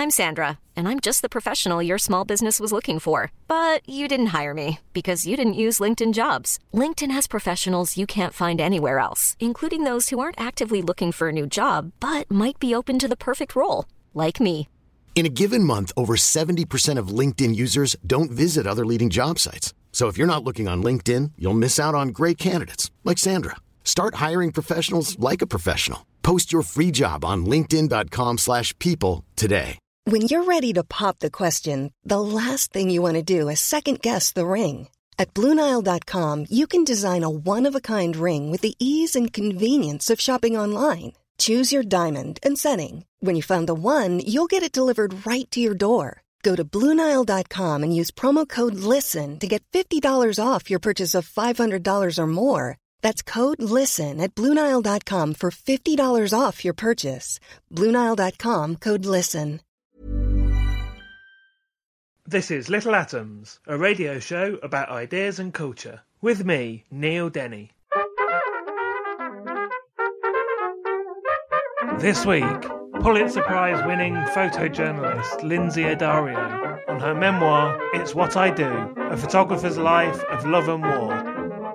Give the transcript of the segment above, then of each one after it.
I'm Sandra, and I'm just the professional your small business was looking for. But you didn't hire me because you didn't use LinkedIn Jobs. LinkedIn has professionals you can't find anywhere else, including those who aren't actively looking for a new job, but might be open to the perfect role, like me. In a given month, over 70% of LinkedIn users don't visit other leading job sites. So if you're not looking on LinkedIn, you'll miss out on great candidates like Sandra. Start hiring professionals like a professional. Post your free job on linkedin.com/people today. When you're ready to pop the question, the last thing you want to do is second-guess the ring. At BlueNile.com, you can design a one-of-a-kind ring with the ease and convenience of shopping online. Choose your diamond and setting. When you find the one, you'll get it delivered right to your door. Go to BlueNile.com and use promo code LISTEN to get $50 off your purchase of $500 or more. That's code LISTEN at BlueNile.com for $50 off your purchase. BlueNile.com, code LISTEN. This is Little Atoms, a radio show about ideas and culture. With me, Neil Denny. This week, Pulitzer Prize-winning photojournalist Lindsay Addario on her memoir, It's What I Do, A Photographer's Life of Love and War.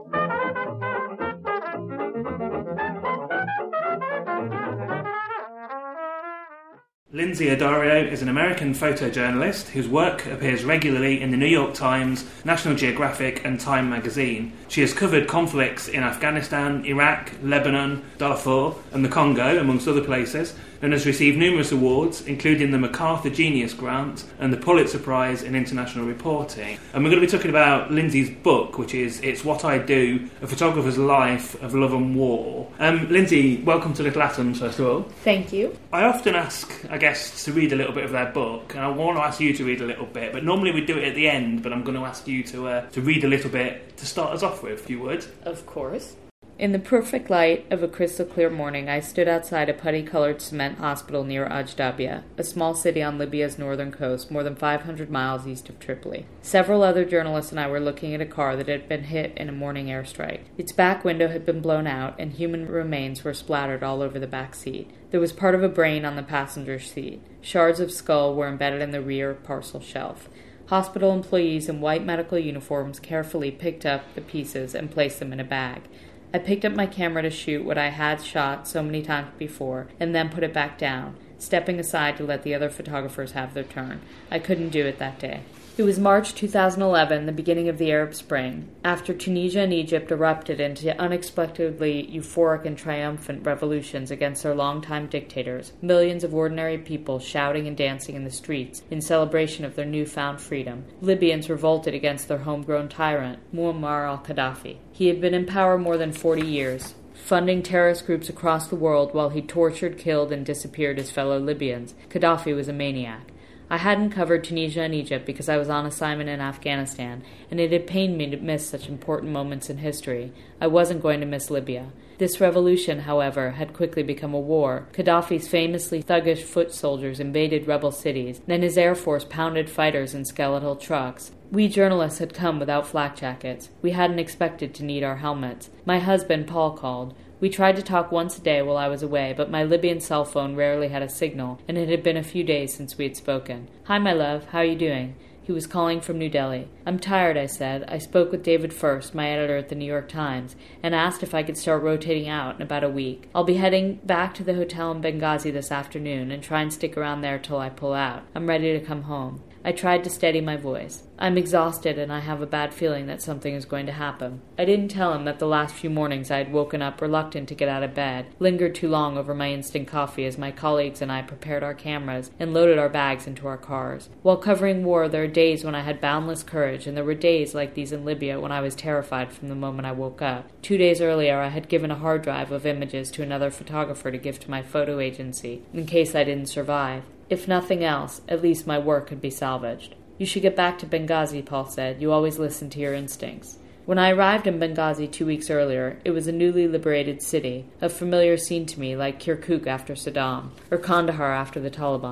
Lindsay Addario is an American photojournalist whose work appears regularly in the New York Times, National Geographic and Time magazine. She has covered conflicts in Afghanistan, Iraq, Lebanon, Darfur and the Congo, amongst other places, and has received numerous awards, including the MacArthur Genius Grant and the Pulitzer Prize in International Reporting. And we're going to be talking about Lindsay's book, which is It's What I Do, A Photographer's Life of Love and War. Lindsay, welcome to Little Atoms, first of all. Thank you. I often ask, I guess, to read a little bit of their book, and I want to ask you to read a little bit, but normally we do it at the end, but I'm going to ask you to read a little bit to start us off with, if you would. Of course. In the perfect light of a crystal-clear morning, I stood outside a putty-colored cement hospital near Ajdabiya, a small city on Libya's northern coast, more than 500 miles east of Tripoli. Several other journalists and I were looking at a car that had been hit in a morning airstrike. Its back window had been blown out, and human remains were splattered all over the back seat. There was part of a brain on the passenger seat. Shards of skull were embedded in the rear parcel shelf. Hospital employees in white medical uniforms carefully picked up the pieces and placed them in a bag. I picked up my camera to shoot what I had shot so many times before, and then put it back down, stepping aside to let the other photographers have their turn. I couldn't do it that day. It was March 2011, the beginning of the Arab Spring. After Tunisia and Egypt erupted into unexpectedly euphoric and triumphant revolutions against their longtime dictators, millions of ordinary people shouting and dancing in the streets in celebration of their newfound freedom, Libyans revolted against their homegrown tyrant, Muammar al-Gaddafi. He had been in power more than 40 years, funding terrorist groups across the world while he tortured, killed, and disappeared his fellow Libyans. Gaddafi was a maniac. I hadn't covered Tunisia and Egypt because I was on assignment in Afghanistan, and it had pained me to miss such important moments in history. I wasn't going to miss Libya. This revolution, however, had quickly become a war. Gaddafi's famously thuggish foot soldiers invaded rebel cities, then his air force pounded fighters in skeletal trucks. We journalists had come without flak jackets. We hadn't expected to need our helmets. My husband, Paul, called. We tried to talk once a day while I was away, but my Libyan cell phone rarely had a signal, and it had been a few days since we had spoken. "Hi, my love. How are you doing?" He was calling from New Delhi. "I'm tired," I said. I spoke with David First, my editor at the New York Times, and asked if I could start rotating out in about a week. I'll be heading back to the hotel in Benghazi this afternoon and try and stick around there till I pull out. I'm ready to come home. I tried to steady my voice. I'm exhausted, and I have a bad feeling that something is going to happen. I didn't tell him that the last few mornings I had woken up reluctant to get out of bed, lingered too long over my instant coffee as my colleagues and I prepared our cameras and loaded our bags into our cars. While covering war, there are days when I had boundless courage, and there were days like these in Libya when I was terrified from the moment I woke up. 2 days earlier, I had given a hard drive of images to another photographer to give to my photo agency, in case I didn't survive. If nothing else, at least my work could be salvaged. "You should get back to Benghazi," Paul said. "You always listen to your instincts." When I arrived in Benghazi 2 weeks earlier, it was a newly liberated city, a familiar scene to me like Kirkuk after Saddam, or Kandahar after the Taliban.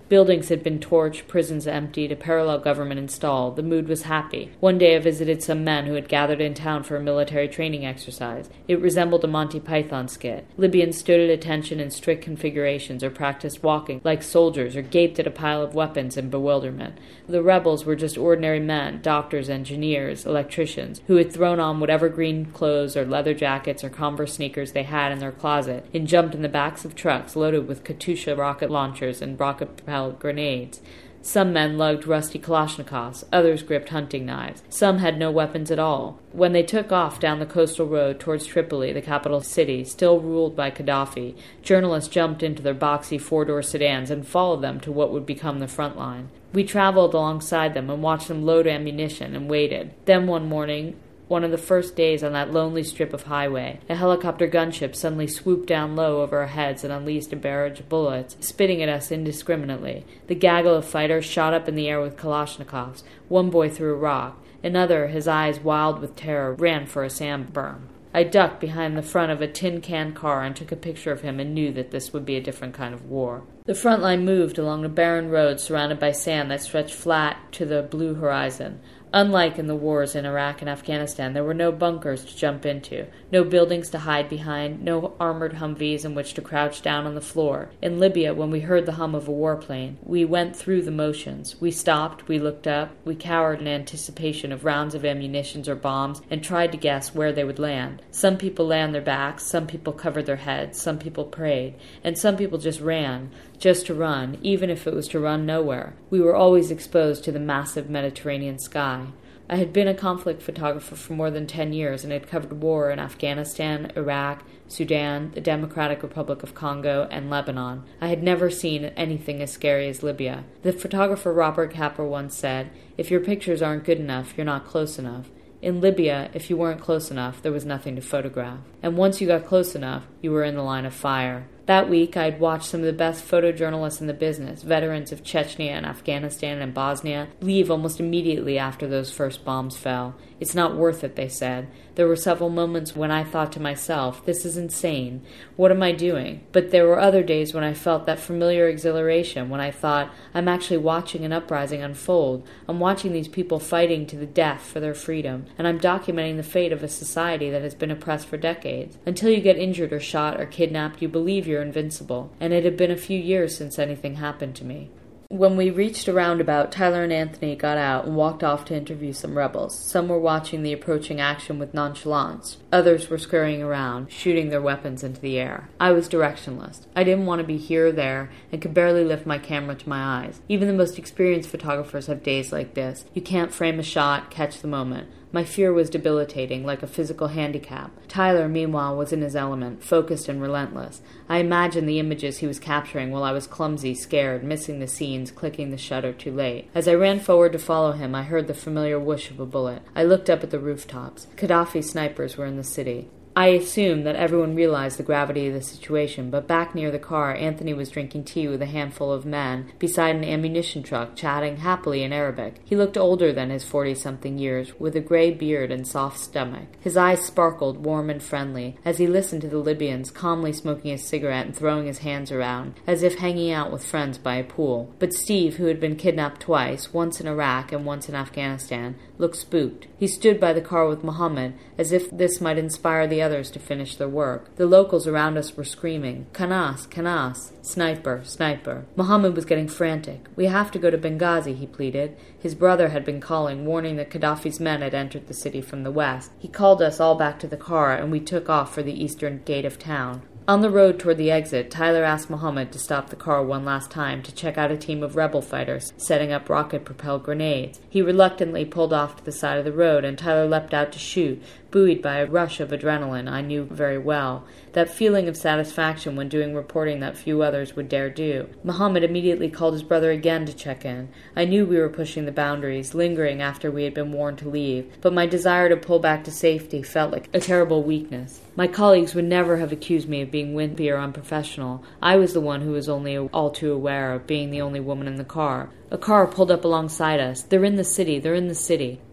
Buildings had been torched, prisons emptied, a parallel government installed. The mood was happy. One day I visited some men who had gathered in town for a military training exercise. It resembled a Monty Python skit. Libyans stood at attention in strict configurations, or practiced walking like soldiers, or gaped at a pile of weapons in bewilderment. The rebels were just ordinary men, doctors, engineers, electricians, who had thrown on whatever green clothes or leather jackets or Converse sneakers they had in their closet, and jumped in the backs of trucks loaded with Katyusha rocket launchers and rocket-propelled grenades. Some men lugged rusty Kalashnikovs, others gripped hunting knives. Some had no weapons at all. When they took off down the coastal road towards Tripoli, the capital city, still ruled by Gaddafi, journalists jumped into their boxy four-door sedans and followed them to what would become the front line. We traveled alongside them and watched them load ammunition and waited. Then one morning, one of the first days on that lonely strip of highway, a helicopter gunship suddenly swooped down low over our heads and unleashed a barrage of bullets, spitting at us indiscriminately. The gaggle of fighters shot up in the air with Kalashnikovs. One boy threw a rock. Another, his eyes wild with terror, ran for a sand berm. I ducked behind the front of a tin-can car and took a picture of him and knew that this would be a different kind of war. The front line moved along a barren road surrounded by sand that stretched flat to the blue horizon. Unlike in the wars in Iraq and Afghanistan, there were no bunkers to jump into, no buildings to hide behind, no armored Humvees in which to crouch down on the floor. In Libya, when we heard the hum of a warplane, we went through the motions. We stopped, we looked up, we cowered in anticipation of rounds of ammunition or bombs, and tried to guess where they would land. Some people lay on their backs, some people covered their heads, some people prayed, and some people just ran, just to run, even if it was to run nowhere. We were always exposed to the massive Mediterranean sky. I had been a conflict photographer for more than 10 years and had covered war in Afghanistan, Iraq, Sudan, the Democratic Republic of Congo, and Lebanon. I had never seen anything as scary as Libya. The photographer Robert Capper once said, "If your pictures aren't good enough, you're not close enough." In Libya, if you weren't close enough, there was nothing to photograph. And once you got close enough, you were in the line of fire. That week, I'd watched some of the best photojournalists in the business, veterans of Chechnya and Afghanistan and Bosnia, leave almost immediately after those first bombs fell. It's not worth it, they said. There were several moments when I thought to myself, this is insane. What am I doing? But there were other days when I felt that familiar exhilaration, when I thought, I'm actually watching an uprising unfold. I'm watching these people fighting to the death for their freedom, and I'm documenting the fate of a society that has been oppressed for decades. Until you get injured or shot or kidnapped, you believe you're invincible, and it had been a few years since anything happened to me. When we reached a roundabout, Tyler and Anthony got out and walked off to interview some rebels. Some were watching the approaching action with nonchalance. Others were scurrying around, shooting their weapons into the air. I was directionless. I didn't want to be here or there, and could barely lift my camera to my eyes. Even the most experienced photographers have days like this. You can't frame a shot, catch the moment. My fear was debilitating, like a physical handicap. Tyler, meanwhile, was in his element, focused and relentless. I imagined the images he was capturing while I was clumsy, scared, missing the scenes, clicking the shutter too late. As I ran forward to follow him, I heard the familiar whoosh of a bullet. I looked up at the rooftops. Gaddafi snipers were in the city. I assumed that everyone realized the gravity of the situation, but back near the car, Anthony was drinking tea with a handful of men beside an ammunition truck, chatting happily in Arabic. He looked older than his 40-something years, with a gray beard and soft stomach. His eyes sparkled, warm and friendly, as he listened to the Libyans, calmly smoking his cigarette and throwing his hands around, as if hanging out with friends by a pool. But Steve, who had been kidnapped twice, once in Iraq and once in Afghanistan, looked spooked. He stood by the car with Mohammed, as if this might inspire the others to finish their work. The locals around us were screaming, "Kanas, Kanas! Sniper, sniper!" Mohammed was getting frantic. "We have to go to Benghazi," he pleaded. His brother had been calling, warning that Gaddafi's men had entered the city from the west. He called us all back to the car, and we took off for the eastern gate of town. On the road toward the exit, Tyler asked Mohammed to stop the car one last time to check out a team of rebel fighters setting up rocket-propelled grenades. He reluctantly pulled off to the side of the road, and Tyler leapt out to shoot, buoyed by a rush of adrenaline I knew very well, that feeling of satisfaction when doing reporting that few others would dare do. Mohammed immediately called his brother again to check in. I knew we were pushing the boundaries, lingering after we had been warned to leave, but my desire to pull back to safety felt like a terrible weakness. My colleagues would never have accused me of being wimpy or unprofessional. I was the one who was only all too aware of being the only woman in the car. A car pulled up alongside us. "They're in the city, they're in the city."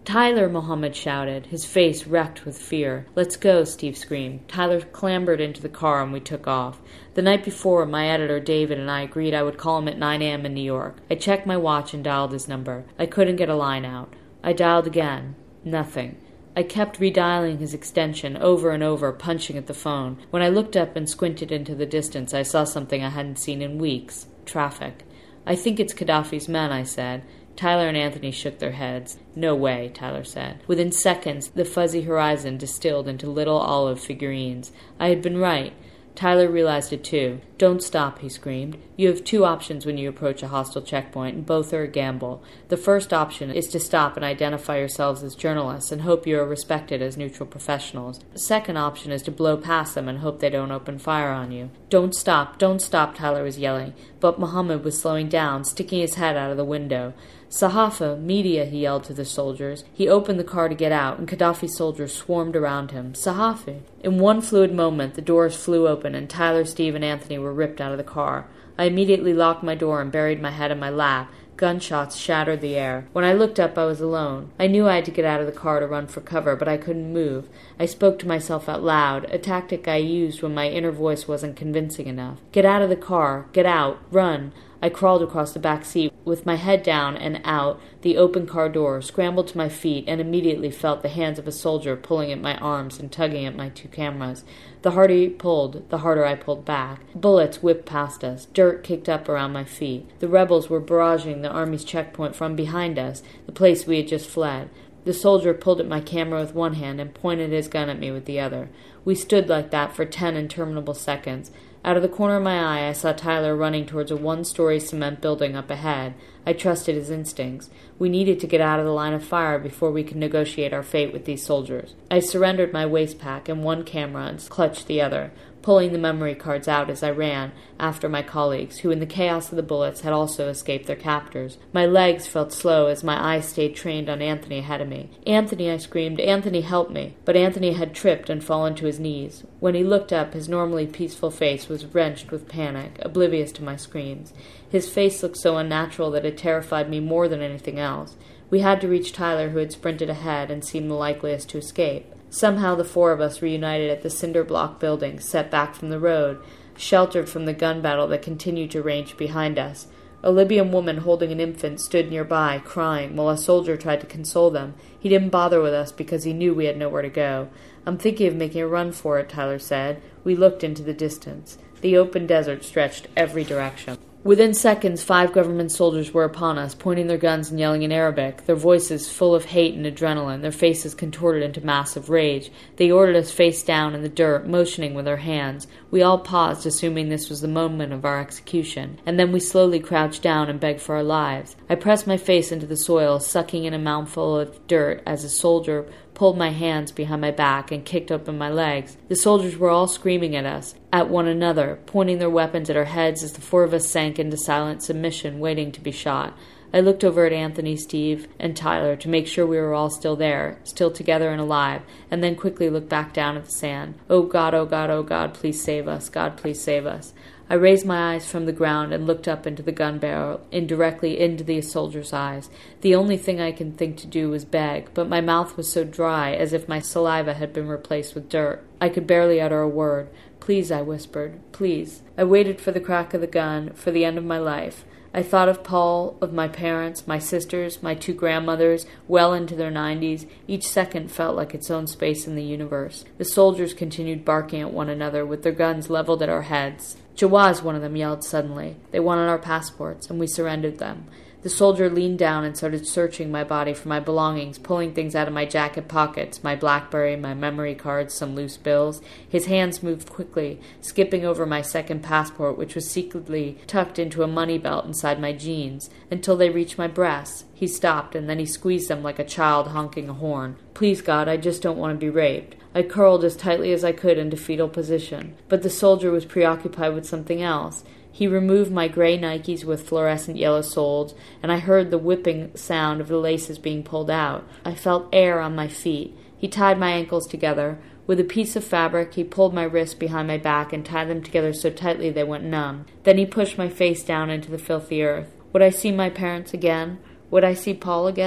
"Tyler!" Mohammed shouted, his face wrecked with fear. "Let's go," Steve screamed. Tyler clambered into the car and we took off. The night before, my editor, David, and I agreed I would call him at 9 a.m. in New York. I checked my watch and dialed his number. I couldn't get a line out. I dialed again. Nothing. I kept redialing his extension over and over, punching at the phone. When I looked up and squinted into the distance, I saw something I hadn't seen in weeks. Traffic. "I think it's Gaddafi's men," I said. Tyler and Anthony shook their heads. "No way," Tyler said. Within seconds, the fuzzy horizon distilled into little olive figurines. I had been right. Tyler realized it too. "Don't stop," he screamed. "You have two options when you approach a hostile checkpoint, and both are a gamble. The first option is to stop and identify yourselves as journalists and hope you are respected as neutral professionals. The second option is to blow past them and hope they don't open fire on you." Don't stop, Tyler was yelling, but Mohammed was slowing down, sticking his head out of the window. "Sahafa, media," he yelled to the soldiers. He opened the car to get out, and Gaddafi's soldiers swarmed around him. "Sahafi!" In one fluid moment, the doors flew open, and Tyler, Steve, and Anthony were ripped out of the car. I immediately locked my door and buried my head in my lap. Gunshots shattered the air. When I looked up, I was alone. I knew I had to get out of the car to run for cover, but I couldn't move. I spoke to myself out loud, a tactic I used when my inner voice wasn't convincing enough. "Get out of the car! Get out! Run!" I crawled across the back seat, with my head down and out the open car door, scrambled to my feet, and immediately felt the hands of a soldier pulling at my arms and tugging at my two cameras. The harder he pulled, the harder I pulled back. Bullets whipped past us. Dirt kicked up around my feet. The rebels were barraging the army's checkpoint from behind us, the place we had just fled. The soldier pulled at my camera with one hand and pointed his gun at me with the other. We stood like that for 10 interminable seconds. Out of the corner of my eye, I saw Tyler running towards a one-story cement building up ahead. I trusted his instincts. We needed to get out of the line of fire before we could negotiate our fate with these soldiers. I surrendered my waist pack and one camera and clutched the other, pulling the memory cards out as I ran after my colleagues, who in the chaos of the bullets had also escaped their captors. My legs felt slow as my eyes stayed trained on Anthony ahead of me. "Anthony," I screamed. "Anthony, help me." But Anthony had tripped and fallen to his knees. When he looked up, his normally peaceful face was wrenched with panic, oblivious to my screams. His face looked so unnatural that it terrified me more than anything else. We had to reach Tyler, who had sprinted ahead and seemed the likeliest to escape. Somehow the four of us reunited at the cinder-block building, set back from the road, sheltered from the gun battle that continued to rage behind us. A Libyan woman holding an infant stood nearby, crying, while a soldier tried to console them. He didn't bother with us because he knew we had nowhere to go. "I'm thinking of making a run for it," Tyler said. We looked into the distance. The open desert stretched every direction. Within seconds, 5 government soldiers were upon us, pointing their guns and yelling in Arabic, their voices full of hate and adrenaline, their faces contorted into massive rage. They ordered us face down in the dirt, motioning with our hands. We all paused, assuming this was the moment of our execution, and then we slowly crouched down and begged for our lives. I pressed my face into the soil, sucking in a mouthful of dirt as a soldier pulled my hands behind my back and kicked open my legs. The soldiers were all screaming at us, at one another, pointing their weapons at our heads as the 4 of us sank into silent submission, waiting to be shot. I looked over at Anthony, Steve, and Tyler to make sure we were all still there, still together and alive, and then quickly looked back down at the sand. Oh God, oh God, oh God, please save us. God, please save us. I raised my eyes from the ground and looked up into the gun barrel, indirectly into the soldier's eyes. The only thing I could think to do was beg, but my mouth was so dry, as if my saliva had been replaced with dirt. I could barely utter a word. "Please," I whispered, "please." I waited for the crack of the gun, for the end of my life. I thought of Paul, of my parents, my sisters, my 2 grandmothers, well into their 90s. Each second felt like its own space in the universe. The soldiers continued barking at one another, with their guns leveled at our heads. "Jawaz," one of them yelled suddenly. They wanted our passports, and we surrendered them. The soldier leaned down and started searching my body for my belongings, pulling things out of my jacket pockets, my BlackBerry, my memory cards, some loose bills. His hands moved quickly, skipping over my second passport, which was secretly tucked into a money belt inside my jeans, until they reached my breasts. He stopped, and then he squeezed them like a child honking a horn. "Please, God, I just don't want to be raped." I curled as tightly as I could into fetal position, but the soldier was preoccupied with something else. He removed my gray Nikes with fluorescent yellow soles, and I heard the whipping sound of the laces being pulled out. I felt air on my feet. He tied my ankles together. With a piece of fabric, he pulled my wrists behind my back and tied them together so tightly they went numb. Then he pushed my face down into the filthy earth. Would I see my parents again? Would I see Paul again?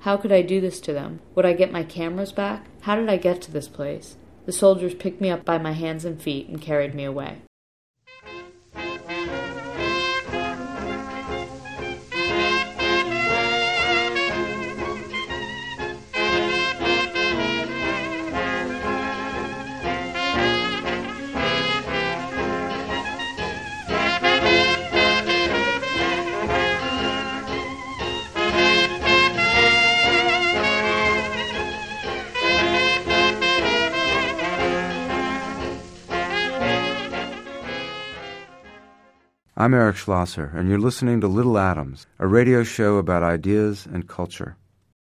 How could I do this to them? Would I get my cameras back? How did I get to this place? The soldiers picked me up by my hands and feet and carried me away. I'm Eric Schlosser, and you're listening to Little Atoms, a radio show about ideas and culture.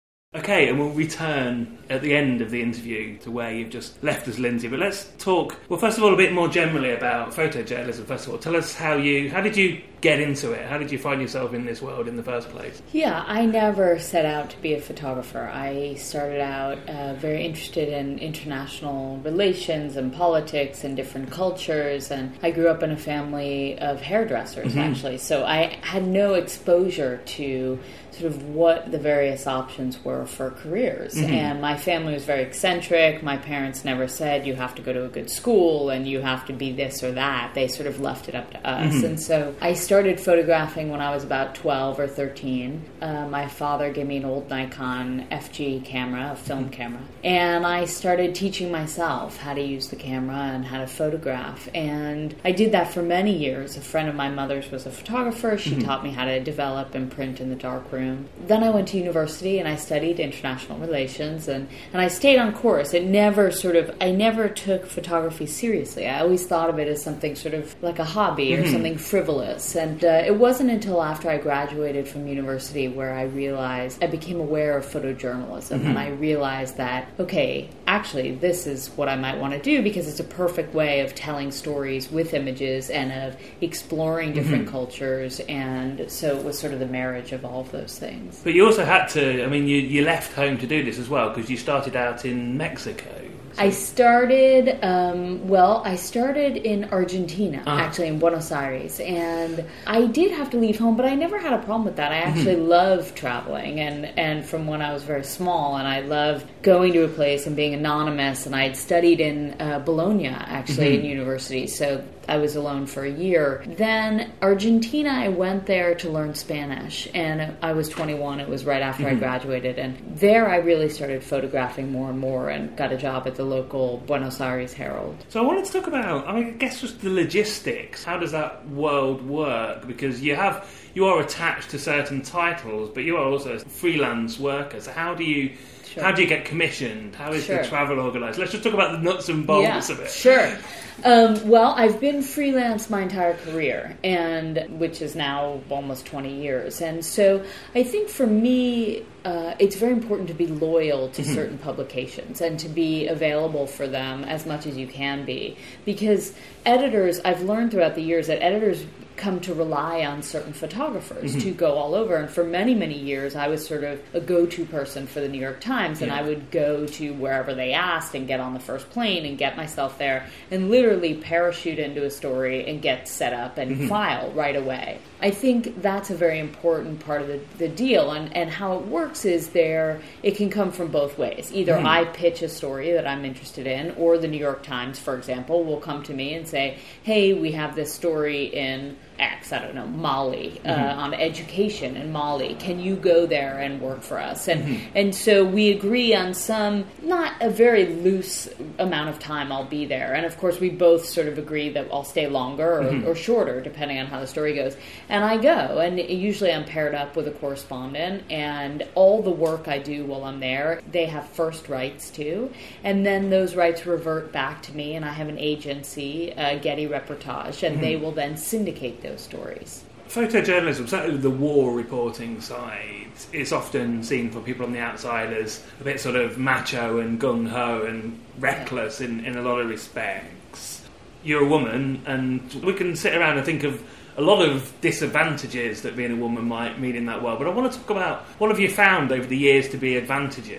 Okay, and we'll return at the end of the interview to where you've just left us, Lindsay. But let's talk, well, first of all, a bit more generally about photojournalism. First of all, tell us how did you get into it? How did you find yourself in this world in the first place? Yeah, I never set out to be a photographer. I started out very interested in international relations and politics and different cultures, and I grew up in a family of hairdressers, actually. So I had no exposure to sort of what the various options were for careers. And my family was very eccentric. My parents never said you have to go to a good school and you have to be this or that. They sort of left it up to us. And so I started photographing when I was about 12 or 13. My father gave me an old Nikon FG camera, a film camera. And I started teaching myself how to use the camera and how to photograph. And I did that for many years. A friend of my mother's was a photographer. She taught me how to develop and print in the darkroom. Then I went to university and I studied international relations, and I stayed on course. I never took photography seriously. I always thought of it as something sort of like a hobby or something frivolous. And it wasn't until after I graduated from university where I became aware of photojournalism, and I realized that, okay, actually this is what I might want to do, because it's a perfect way of telling stories with images and of exploring different cultures. And so it was sort of the marriage of all of those things. But you also had to, you left home to do this as well, because you started out in Mexico. So. I started in Argentina, actually in Buenos Aires, and I did have to leave home, but I never had a problem with that. I actually love traveling, and from when I was very small, and I loved going to a place and being anonymous, and I had studied in Bologna, actually, in university, so I was alone for a year. Then Argentina, I went there to learn Spanish, and I was 21. It was right after I graduated, and there I really started photographing more and more and got a job at the local Buenos Aires Herald. So I wanted to talk about, I guess, just the logistics. How does that world work? Because you are attached to certain titles, but you are also a freelance worker. So how do you get commissioned? How is the travel organised? Let's just talk about the nuts and bolts of it. Sure. Well, I've been freelance my entire career, which is now almost 20 years. And so I think for me, it's very important to be loyal to certain publications and to be available for them as much as you can be. Because editors, I've learned throughout the years that editors come to rely on certain photographers to go all over. And for many, many years, I was sort of a go-to person for the New York Times, and I would go to wherever they asked and get on the first plane and get myself there and literally parachute into a story and get set up and file right away. I think that's a very important part of the deal, and how it works is it can come from both ways. Either I pitch a story that I'm interested in, or the New York Times, for example, will come to me and say, hey, we have this story in X, I don't know, Mali, on education in Mali. Can you go there and work for us? And so we agree on some, not a very loose amount of time I'll be there. And of course we both sort of agree that I'll stay longer or shorter, depending on how the story goes. And I go, and usually I'm paired up with a correspondent, and all the work I do while I'm there, they have first rights to, and then those rights revert back to me, and I have an agency, Getty Reportage, and they will then syndicate those stories. Photojournalism, certainly the war reporting side, it's often seen from people on the outside as a bit sort of macho and gung-ho and reckless in a lot of respects. You're a woman, and we can sit around and think of a lot of disadvantages that being a woman might mean in that world, but I want to talk about what have you found over the years to be advantages?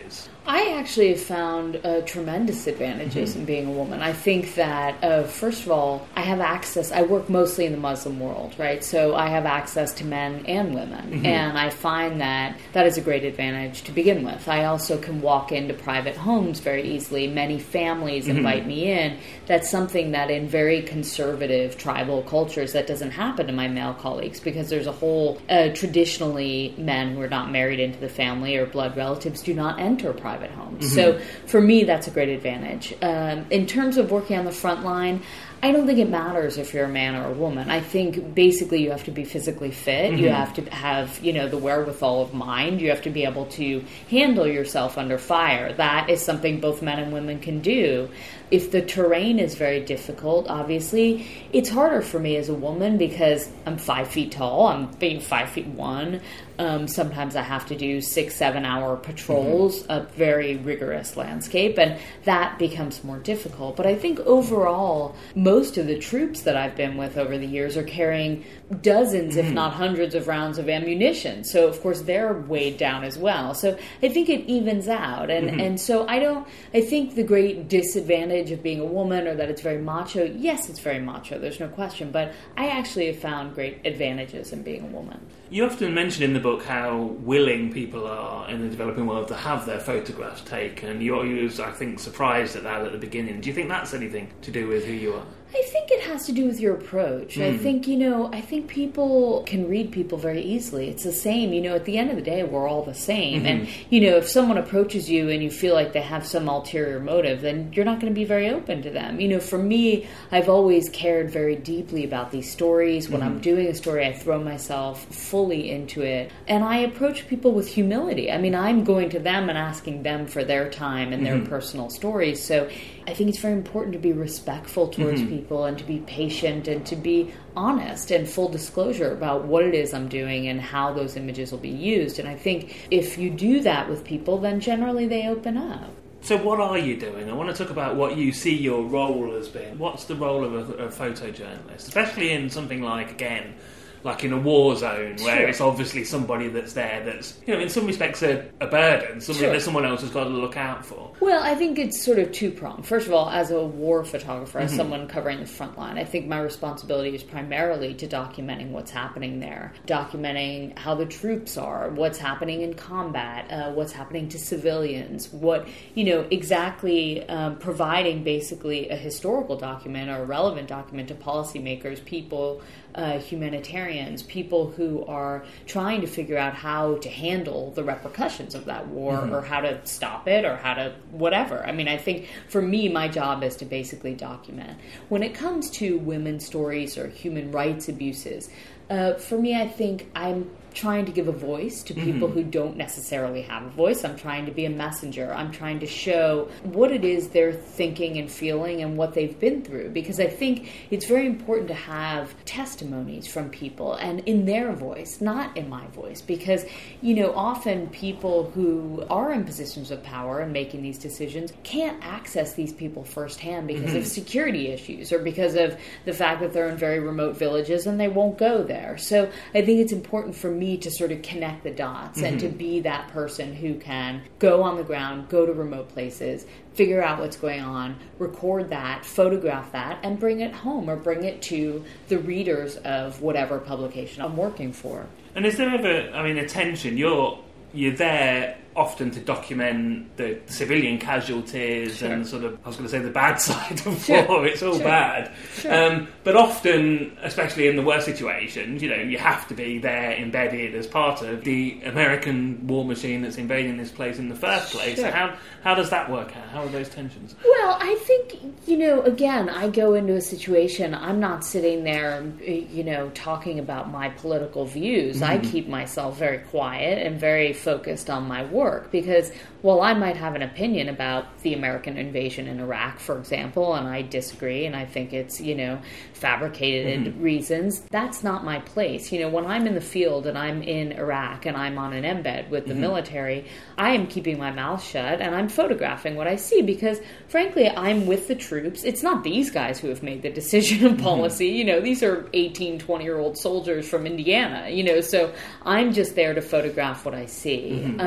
I actually have found tremendous advantages in being a woman. I think that, first of all, I have access. I work mostly in the Muslim world, right? So I have access to men and women. And I find that is a great advantage to begin with. I also can walk into private homes very easily. Many families invite me in. That's something that in very conservative tribal cultures that doesn't happen to my male colleagues, because there's a whole, traditionally men who are not married into the family or blood relatives do not enter private homes. So for me, that's a great advantage. In terms of working on the front line, I don't think it matters if you're a man or a woman. I think basically you have to be physically fit. You have to have, the wherewithal of mind. You have to be able to handle yourself under fire. That is something both men and women can do. If the terrain is very difficult, obviously, it's harder for me as a woman because I'm 5 feet tall. I'm 5'1". Sometimes I have to do 6-7 hour patrols, a very rigorous landscape, and that becomes more difficult. But I think overall, most of the troops that I've been with over the years are carrying dozens, if not hundreds of rounds of ammunition. So, of course, they're weighed down as well. So I think it evens out. And so I think the great disadvantage of being a woman or that it's very macho, yes, it's very macho, there's no question. But I actually have found great advantages in being a woman. You often mention in the book how willing people are in the developing world to have their photographs taken. You was, I think, surprised at that at the beginning. Do you think that's anything to do with who you are? I think it has to do with your approach. I think, I think people can read people very easily. It's the same, at the end of the day, we're all the same. And, if someone approaches you and you feel like they have some ulterior motive, then you're not going to be very open to them. For me, I've always cared very deeply about these stories. When I'm doing a story, I throw myself fully into it. And I approach people with humility. I mean, I'm going to them and asking them for their time and their personal stories. So I think it's very important to be respectful towards people and to be patient and to be honest and full disclosure about what it is I'm doing and how those images will be used. And I think if you do that with people, then generally they open up. So what are you doing? I want to talk about what you see your role has been. What's the role of a photojournalist, especially in something like in a war zone where it's obviously somebody that's there that's, in some respects a burden, somebody that someone else has got to look out for? Well, I think it's sort of two-pronged. First of all, as a war photographer, as someone covering the front line, I think my responsibility is primarily to documenting what's happening there, documenting how the troops are, what's happening in combat, what's happening to civilians, what, exactly providing basically a historical document or a relevant document to policymakers, people, humanitarians, people who are trying to figure out how to handle the repercussions of that war or how to stop it or how to whatever. I mean, I think for me, my job is to basically document. When it comes to women's stories or human rights abuses, for me, I think I'm trying to give a voice to people who don't necessarily have a voice. I'm trying to be a messenger. I'm trying to show what it is they're thinking and feeling and what they've been through, because I think it's very important to have testimonies from people and in their voice, not in my voice, because, often people who are in positions of power and making these decisions can't access these people firsthand because of security issues or because of the fact that they're in very remote villages and they won't go there. So I think it's important for me to sort of connect the dots and to be that person who can go on the ground, go to remote places, figure out what's going on, record that, photograph that, and bring it home or bring it to the readers of whatever publication I'm working for. And is there ever, a tension? You're there often to document the civilian casualties and sort of, I was going to say the bad side of war, it's all bad. But often, especially in the worst situations, you have to be there embedded as part of the American war machine that's invading this place in the first place. So how does that work out? How are those tensions? Well, I think, again, I go into a situation, I'm not sitting there, talking about my political views. I keep myself very quiet and very focused on my work. Because while I might have an opinion about the American invasion in Iraq, for example, and I disagree and I think it's, fabricated reasons, that's not my place. When I'm in the field and I'm in Iraq and I'm on an embed with the military, I am keeping my mouth shut and I'm photographing what I see because, frankly, I'm with the troops. It's not these guys who have made the decision of policy. These are 18, 20-year-old soldiers from Indiana, so I'm just there to photograph what I see.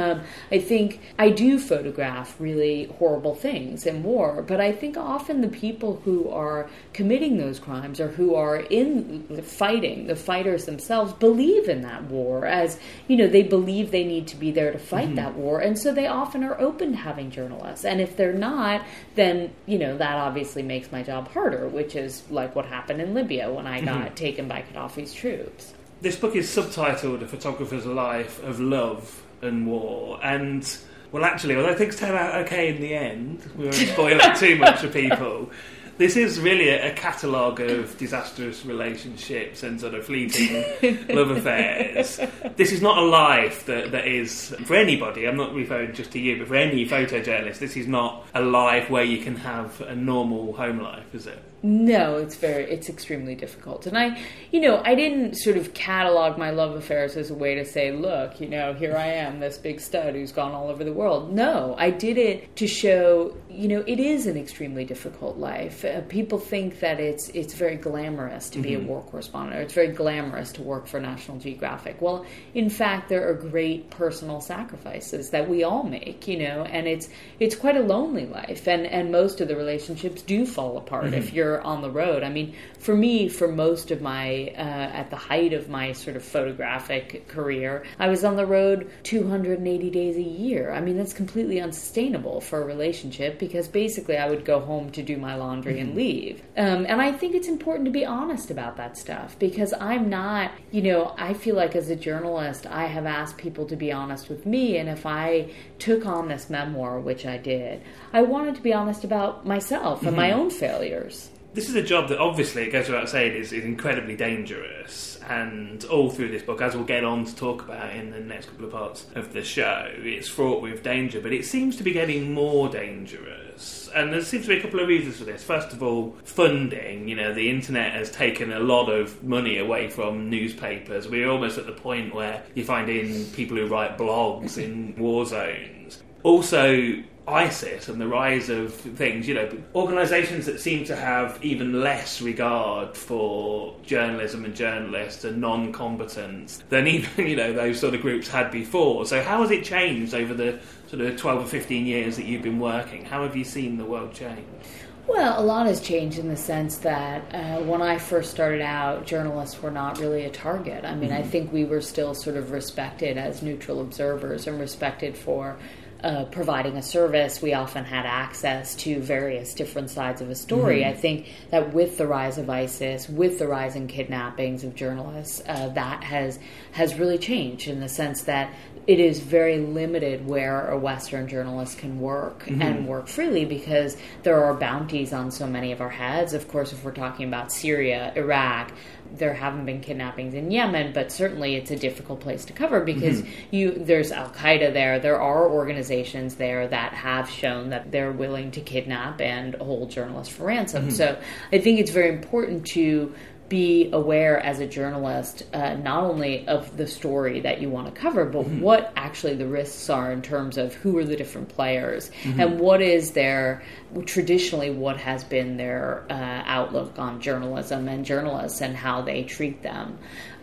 I think I do photograph really horrible things in war, but I think often the people who are committing those crimes or who are in the fighting, the fighters themselves, believe in that war, as, you know, they believe they need to be there to fight that war, and so they often are open to having journalists. And if they're not, then, you know, that obviously makes my job harder, which is like what happened in Libya when I got taken by Gaddafi's troops. This book is subtitled A Photographer's Life of Love and War, and, well, actually, although things turn out okay in the end, we won't spoil it too much for people, this is really a catalogue of disastrous relationships and sort of fleeting love affairs. This is not a life that is, for anybody, I'm not referring just to you, but for any photojournalist, this is not a life where you can have a normal home life, is it? No, it's extremely difficult. And I didn't sort of catalog my love affairs as a way to say, look, you know, here I am, this big stud who's gone all over the world. No, I did it to show, you know, it is an extremely difficult life. People think that it's very glamorous to be a war correspondent, or it's very glamorous to work for National Geographic. Well, in fact, there are great personal sacrifices that we all make, you know, and it's quite a lonely life. And most of the relationships do fall apart if you're on the road. I mean, for me, for most of my, at the height of my sort of photographic career, I was on the road 280 days a year. I mean, that's completely unsustainable for a relationship, because basically I would go home to do my laundry and leave. And I think it's important to be honest about that stuff, because I'm not, you know, I feel like as a journalist, I have asked people to be honest with me, and if I took on this memoir, which I did, I wanted to be honest about myself and my own failures. This is a job that, obviously, it goes without saying, is incredibly dangerous. And all through this book, as we'll get on to talk about in the next couple of parts of the show, it's fraught with danger, but it seems to be getting more dangerous. And there seems to be a couple of reasons for this. First of all, funding. You know, the internet has taken a lot of money away from newspapers. We're almost at the point where you're finding people who write blogs in war zones. Also, ISIS and the rise of things, you know, organisations that seem to have even less regard for journalism and journalists and non-combatants than even, you know, those sort of groups had before. So how has it changed over the sort of 12 or 15 years that you've been working? How have you seen the world change? Well, a lot has changed in the sense that when I first started out, journalists were not really a target. I mean, I think we were still sort of respected as neutral observers and respected for providing a service. We often had access to various different sides of a story. I think that with the rise of ISIS, with the rise in kidnappings of journalists, that has really changed in the sense that it is very limited where a Western journalist can work and work freely, because there are bounties on so many of our heads. Of course, if we're talking about Syria, Iraq, there haven't been kidnappings in Yemen, but certainly it's a difficult place to cover because there's Al-Qaeda there. There are organizations there that have shown that they're willing to kidnap and hold journalists for ransom. So I think it's very important to be aware as a journalist, not only of the story that you want to cover, but what actually the risks are in terms of who are the different players and what is their, traditionally what has been their outlook on journalism and journalists and how they treat them.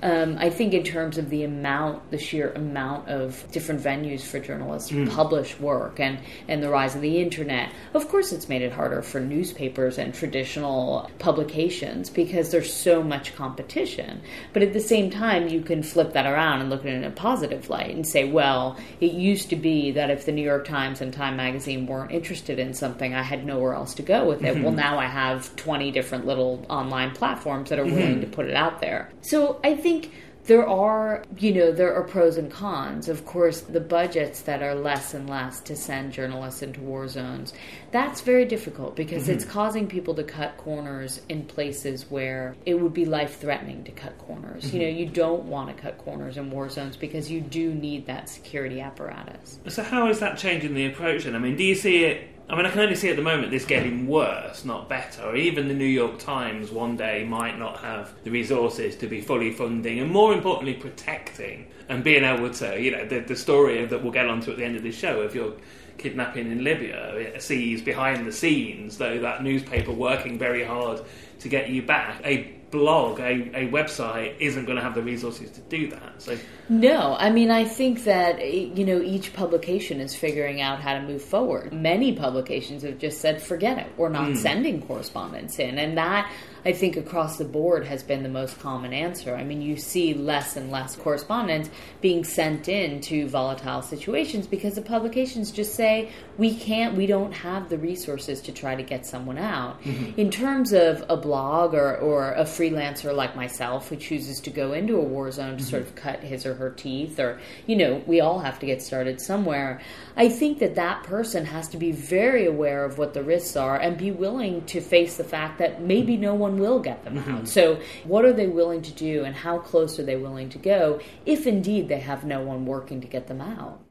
I think in terms of the sheer amount of different venues for journalists to publish work and the rise of the internet, of course it's made it harder for newspapers and traditional publications because there's so much competition. But at the same time, you can flip that around and look at it in a positive light and say, well, it used to be that if the New York Times and Time Magazine weren't interested in something, I had nowhere else to go with it. Well, now I have 20 different little online platforms that are willing to put it out there. So I think there are pros and cons. Of course, the budgets that are less and less to send journalists into war zones, that's very difficult because it's causing people to cut corners in places where it would be life-threatening to cut corners. You know, you don't want to cut corners in war zones because you do need that security apparatus. So how is that changing the approach then? I mean, do you see it... I mean, I can only see at the moment this getting worse, not better. Or even the New York Times one day might not have the resources to be fully funding and, more importantly, protecting and being able to, you know, the story that we'll get onto at the end of this show of your kidnapping in Libya, it sees behind the scenes, though, that newspaper working very hard to get you back. A blog, a website, isn't going to have the resources to do that. So no, I mean, I think that, each publication is figuring out how to move forward. Many publications have just said, forget it, we're not sending correspondence in. And that, I think, across the board has been the most common answer. I mean, you see less and less correspondence being sent in to volatile situations because the publications just say, we don't have the resources to try to get someone out. Mm-hmm. In terms of a blog or a freelancer like myself who chooses to go into a war zone to sort of cut his or her teeth, or, we all have to get started somewhere. I think that person has to be very aware of what the risks are and be willing to face the fact that maybe no one will get them out. So what are they willing to do, and how close are they willing to go if indeed they have no one working to get them out?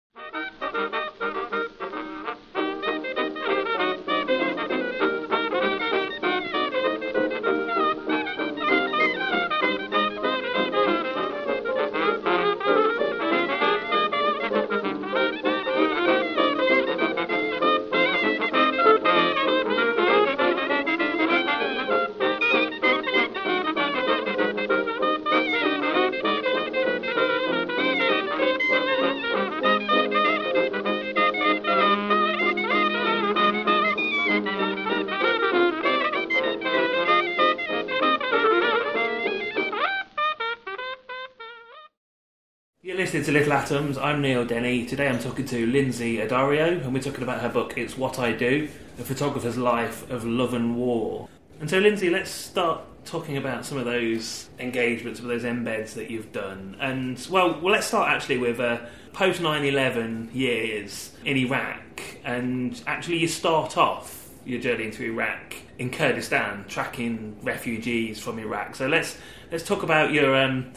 Listening to Little Atoms, I'm Neil Denny. Today I'm talking to Lindsay Addario, and we're talking about her book, It's What I Do, A Photographer's Life of Love and War. And so, Lindsay, let's start talking about some of those engagements, some of those embeds that you've done. And, well let's start actually with post 9/11 years in Iraq. And actually you start off your journey into Iraq in Kurdistan, tracking refugees from Iraq. So let's talk about your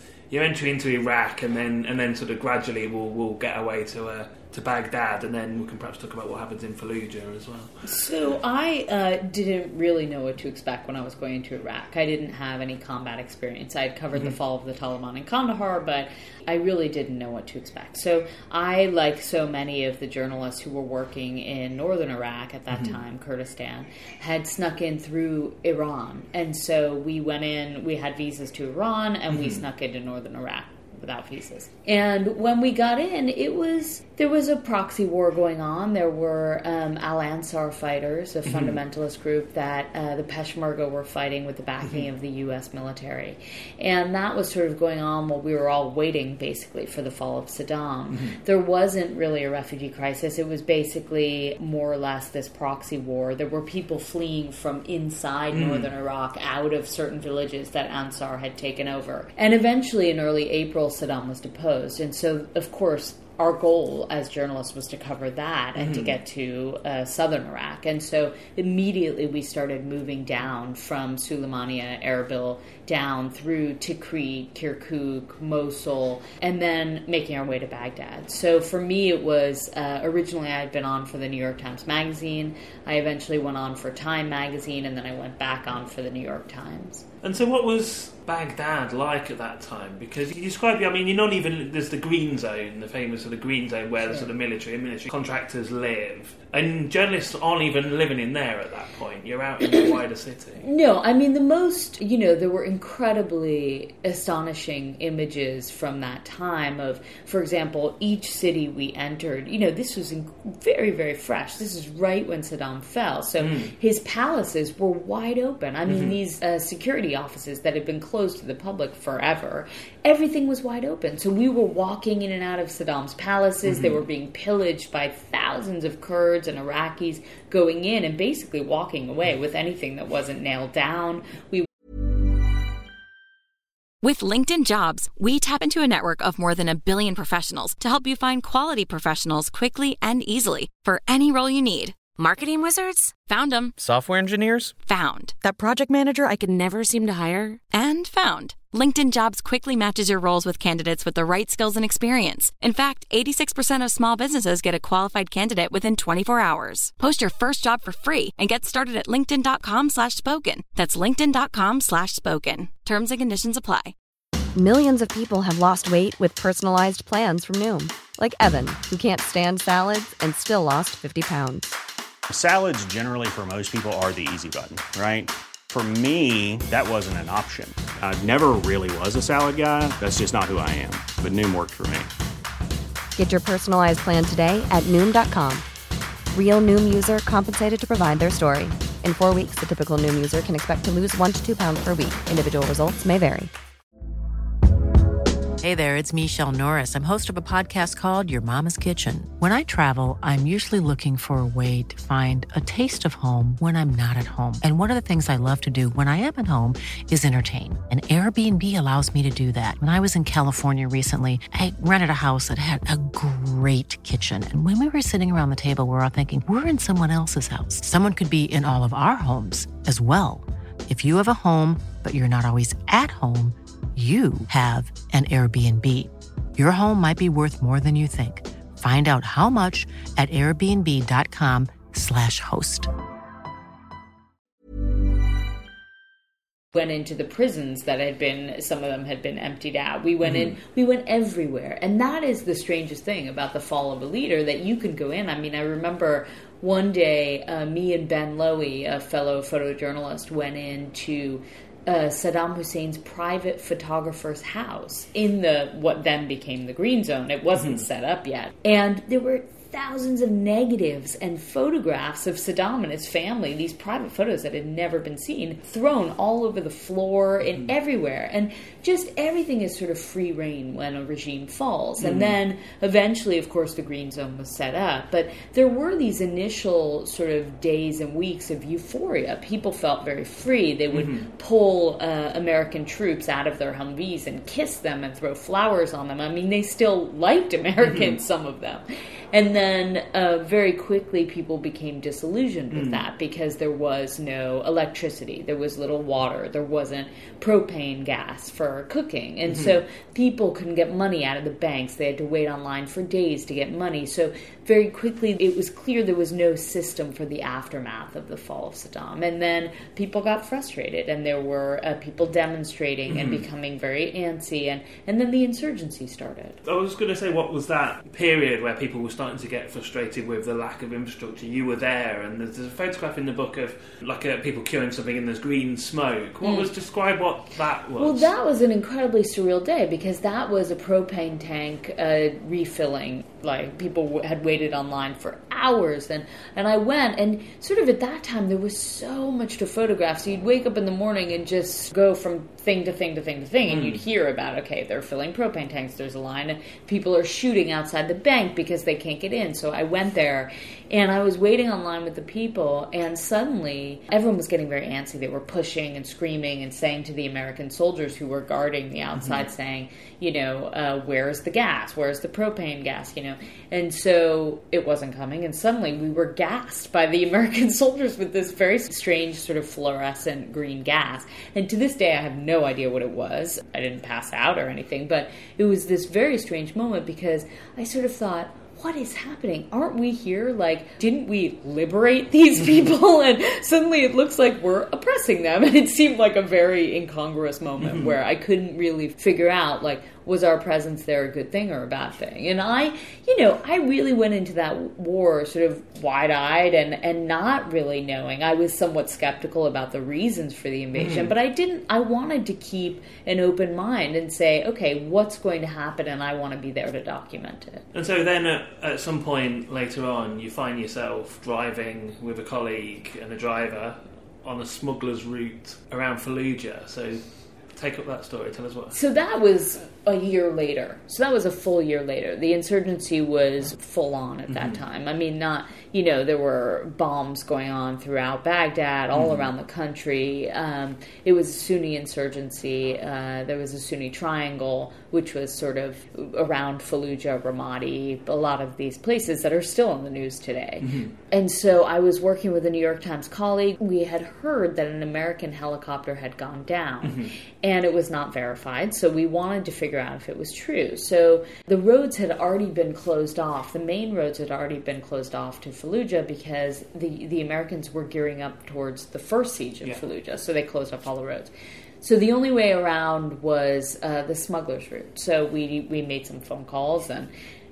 entry into Iraq, and then sort of gradually we'll get away to Baghdad, and then we can perhaps talk about what happens in Fallujah as well. So I didn't really know what to expect when I was going into Iraq. I didn't have any combat experience. I had covered the fall of the Taliban in Kandahar, but I really didn't know what to expect. So I, like so many of the journalists who were working in northern Iraq at that time, Kurdistan, had snuck in through Iran. And so we went in, we had visas to Iran, and we snuck into northern Iraq without visas. And when we got in, there was a proxy war going on. There were Al-Ansar fighters, a fundamentalist group that the Peshmerga were fighting with the backing of the U.S. military. And that was sort of going on while we were all waiting, basically, for the fall of Saddam. There wasn't really a refugee crisis. It was basically more or less this proxy war. There were people fleeing from inside northern Iraq out of certain villages that Ansar had taken over. And eventually, in early April, Saddam was deposed. And so, of course, our goal as journalists was to cover that and to get to southern Iraq. And so immediately we started moving down from Suleimania, Erbil, down through Tikrit, Kirkuk, Mosul, and then making our way to Baghdad. So for me, it was originally I had been on for the New York Times Magazine. I eventually went on for Time Magazine, and then I went back on for the New York Times. And so what was Baghdad like at that time? Because you describe, you're not even, there's the green zone, the famous sort of green zone where the sort of military and military contractors live. And journalists aren't even living in there at that point. You're out in the wider city. No, I mean, the most, there were incredibly astonishing images from that time of, for example, each city we entered. This was very, very fresh. This is right when Saddam fell. So his palaces were wide open. I mean, these security offices that had been closed to the public forever, everything was wide open. So we were walking in and out of Saddam's palaces. They were being pillaged by thousands of Kurds and Iraqis going in and basically walking away with anything that wasn't nailed down. With LinkedIn Jobs, we tap into a network of more than 1 billion professionals to help you find quality professionals quickly and easily for any role you need. Marketing wizards? Found them. Software engineers? Found. That project manager I could never seem to hire? And found. LinkedIn Jobs quickly matches your roles with candidates with the right skills and experience. In fact, 86% of small businesses get a qualified candidate within 24 hours. Post your first job for free and get started at linkedin.com/spoken. That's linkedin.com/spoken. Terms and conditions apply. Millions of people have lost weight with personalized plans from Noom. Like Evan, who can't stand salads and still lost 50 pounds. Salads generally for most people are the easy button, right? For me, that wasn't an option. I never really was a salad guy. That's just not who I am. But Noom worked for me. Get your personalized plan today at Noom.com. Real Noom user compensated to provide their story. In 4 weeks, the typical Noom user can expect to lose 1 to 2 pounds per week. Individual results may vary. Hey there, it's Michelle Norris. I'm host of a podcast called Your Mama's Kitchen. When I travel, I'm usually looking for a way to find a taste of home when I'm not at home. And one of the things I love to do when I am at home is entertain. And Airbnb allows me to do that. When I was in California recently, I rented a house that had a great kitchen. And when we were sitting around the table, we were all thinking, we're in someone else's house. Someone could be in all of our homes as well. If you have a home, but you're not always at home, you have an Airbnb. Your home might be worth more than you think. Find out how much at airbnb.com/host. Went into the prisons that some of them had been emptied out. We went everywhere. And that is the strangest thing about the fall of a leader, that you can go in. I mean, I remember one day, me and Ben Lowy, a fellow photojournalist, went into Saddam Hussein's private photographer's house in what then became the Green Zone. It wasn't set up yet. And there were thousands of negatives and photographs of Saddam and his family, these private photos that had never been seen, thrown all over the floor and everywhere. And just everything is sort of free reign when a regime falls. And then eventually, of course, the Green Zone was set up. But there were these initial sort of days and weeks of euphoria. People felt very free. They would pull American troops out of their Humvees and kiss them and throw flowers on them. I mean, they still liked Americans, some of them. And then very quickly people became disillusioned with that, because there was no electricity, there was little water, there wasn't propane gas for cooking. And so people couldn't get money out of the banks. They had to wait online for days to get money. So very quickly it was clear there was no system for the aftermath of the fall of Saddam. And then people got frustrated, and there were people demonstrating and becoming very antsy. And then the insurgency started. I was going to say, what was that period where people were starting to get frustrated with the lack of infrastructure? You were there, and there's a photograph in the book of people queuing something and there's green smoke. Describe what that was? Well, that was an incredibly surreal day, because that was a propane tank refilling. Like, people had waited online for hours, and I went, and sort of at that time there was so much to photograph. So you'd wake up in the morning and just go from thing to thing to thing to thing, and you'd hear about, okay, they're filling propane tanks, there's a line, and people are shooting outside the bank because they can't get in. So I went there, and I was waiting online with the people, and suddenly everyone was getting very antsy. They were pushing and screaming and saying to the American soldiers who were guarding the outside, saying, where's the gas? Where's the propane gas? And so it wasn't coming, and suddenly we were gassed by the American soldiers with this very strange sort of fluorescent green gas. And to this day, I have no idea what it was. I didn't pass out or anything, but it was this very strange moment, because I sort of thought, what is happening? Aren't we here? Like, didn't we liberate these people? And suddenly it looks like we're oppressing them. And it seemed like a very incongruous moment where I couldn't really figure out, like, was our presence there a good thing or a bad thing? And I really went into that war sort of wide-eyed and not really knowing. I was somewhat skeptical about the reasons for the invasion, but I wanted to keep an open mind and say, okay, what's going to happen? And I want to be there to document it. And so then at some point later on, you find yourself driving with a colleague and a driver on a smuggler's route around Fallujah. So take up that story. Tell us what. So that was a year later. So that was a full year later. The insurgency was full on at that time. I mean, there were bombs going on throughout Baghdad, all around the country. It was a Sunni insurgency. There was a Sunni triangle, which was sort of around Fallujah, Ramadi, a lot of these places that are still on the news today. And so I was working with a New York Times colleague. We had heard that an American helicopter had gone down, and it was not verified. So we wanted to figure out if it was true. So the roads had already been closed off. The main roads had already been closed off to Fallujah because the Americans were gearing up towards the first siege of Fallujah. So they closed off all the roads. So the only way around was the smuggler's route. So we made some phone calls,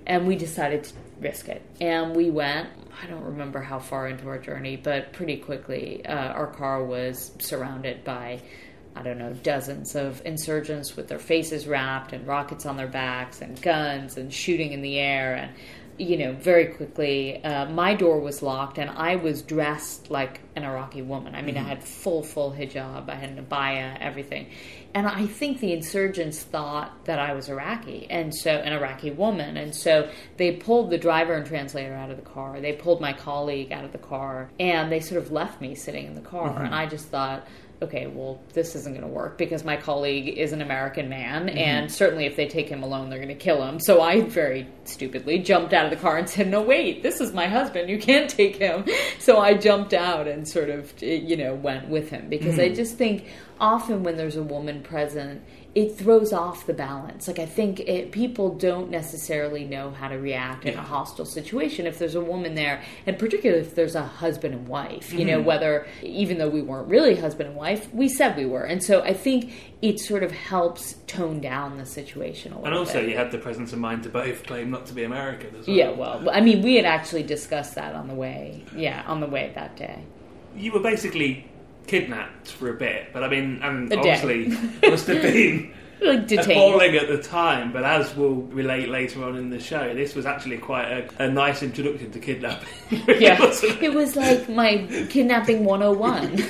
And we decided to risk it. And we went, I don't remember how far into our journey, but pretty quickly our car was surrounded by, I don't know, dozens of insurgents with their faces wrapped and rockets on their backs and guns and shooting in the air. And, you know, very quickly, my door was locked and I was dressed like an Iraqi woman. I mean, I had full hijab. I had an abaya, everything. And I think the insurgents thought that I was Iraqi, and so an Iraqi woman. And so they pulled the driver and translator out of the car. They pulled my colleague out of the car, and they sort of left me sitting in the car. And I just thought, okay, well, this isn't going to work because my colleague is an American man, and certainly if they take him alone, they're going to kill him. So I very stupidly jumped out of the car and said, no, wait, this is my husband. You can't take him. So I jumped out and sort of, you know, went with him because I just think often when there's a woman present, it throws off the balance. Like, I think people don't necessarily know how to react in a hostile situation if there's a woman there, and particularly if there's a husband and wife, you know, whether, even though we weren't really husband and wife, we said we were. And so I think it sort of helps tone down the situation a little bit. And also you had the presence of mind to both claim not to be American as well. Yeah, well, I mean, we had actually discussed that on the way that day. You were basically kidnapped for a bit, but I mean, and obviously must have been like appalling at the time, but as we'll relate later on in the show, this was actually quite a nice introduction to kidnapping. Yeah, it was like my kidnapping 101.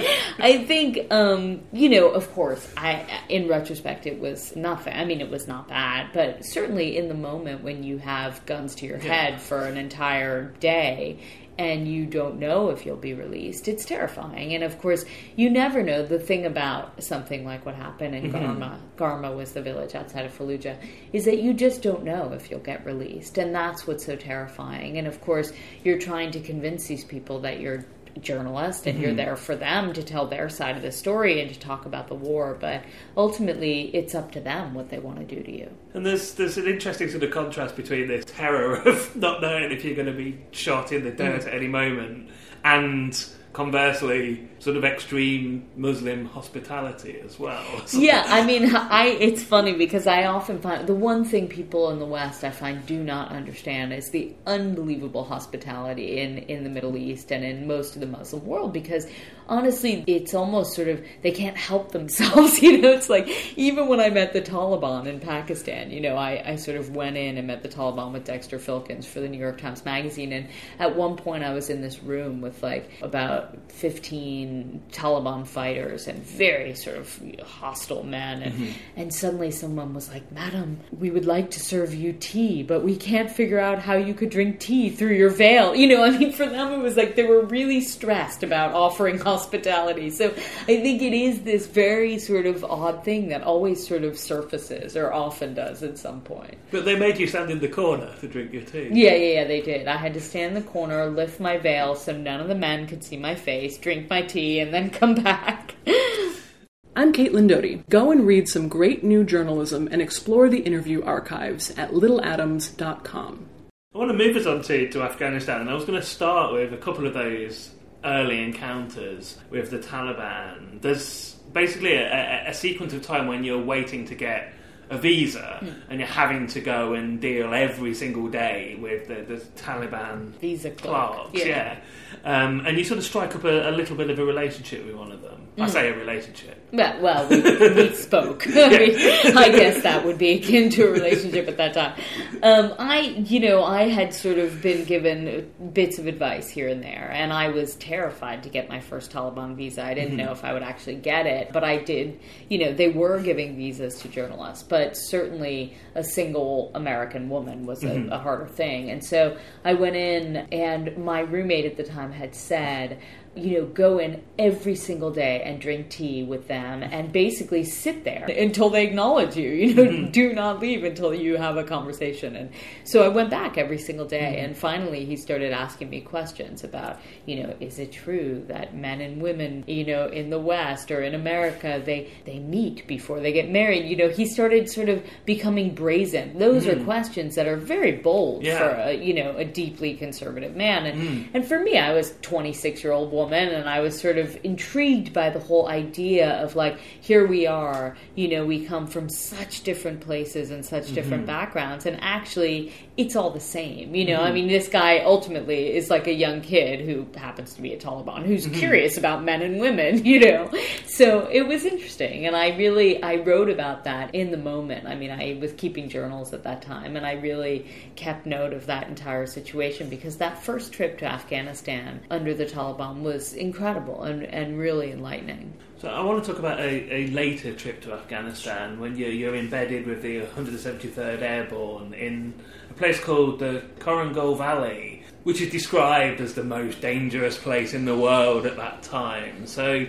I think, you know, of course, in retrospect, it was nothing. I mean, it was not bad, but certainly in the moment when you have guns to your head for an entire day, and you don't know if you'll be released, it's terrifying. And of course, you never know. The thing about something like what happened in Garma was the village outside of Fallujah, is that you just don't know if you'll get released. And that's what's so terrifying. And of course, you're trying to convince these people that you're a journalist and you're there for them to tell their side of the story and to talk about the war, but ultimately it's up to them what they want to do to you. And there's an interesting sort of contrast between this terror of not knowing if you're going to be shot in the dirt at any moment and conversely sort of extreme Muslim hospitality as well. Yeah, I mean, it's funny because I often find the one thing people in the West I find do not understand is the unbelievable hospitality in the Middle East and in most of the Muslim world, because honestly, it's almost sort of, they can't help themselves, you know, it's like, even when I met the Taliban in Pakistan, you know, I sort of went in and met the Taliban with Dexter Filkins for the New York Times Magazine, and at one point I was in this room with like about 15 Taliban fighters and very sort of hostile men, and suddenly someone was like, "Madam, we would like to serve you tea, but we can't figure out how you could drink tea through your veil." You know, I mean, for them it was like they were really stressed about offering hospitality. So I think it is this very sort of odd thing that always sort of surfaces, or often does at some point. But they made you stand in the corner to drink your tea. Yeah, they did. I had to stand in the corner, lift my veil so none of the men could see my face, drink my tea, and then come back. I'm Caitlin Doty. Go and read some great new journalism and explore the interview archives at littleadams.com. I want to move us on to Afghanistan, and I was going to start with a couple of those early encounters with the Taliban. There's basically a sequence of time when you're waiting to get a visa and you're having to go and deal every single day with the Taliban visa clerks. Yeah. And you sort of strike up a little bit of a relationship with one of them. I say a relationship. Well, we spoke. I guess that would be akin to a relationship at that time. I had sort of been given bits of advice here and there, and I was terrified to get my first Taliban visa. I didn't know if I would actually get it, but I did. You know, they were giving visas to journalists, but certainly a single American woman was a harder thing. And so I went in, and my roommate at the time had said, you know, go in every single day and drink tea with them and basically sit there until they acknowledge you. You know, do not leave until you have a conversation. And so I went back every single day, and finally he started asking me questions about, you know, is it true that men and women, you know, in the West or in America, they meet before they get married? You know, he started sort of becoming brazen. Those are questions that are very bold for a deeply conservative man. And for me, I was a 26-year-old woman moment, and I was sort of intrigued by the whole idea of, like, here we are, we come from such different places and such different backgrounds, and actually it's all the same, I mean, this guy ultimately is like a young kid who happens to be a Taliban, who's curious about men and women, So it was interesting, and I wrote about that in the moment. I mean, I was keeping journals at that time, and I really kept note of that entire situation, because that first trip to Afghanistan under the Taliban was incredible and really enlightening. So I want to talk about a later trip to Afghanistan when you're embedded with the 173rd Airborne in a place called the Korengal Valley, which is described as the most dangerous place in the world at that time. So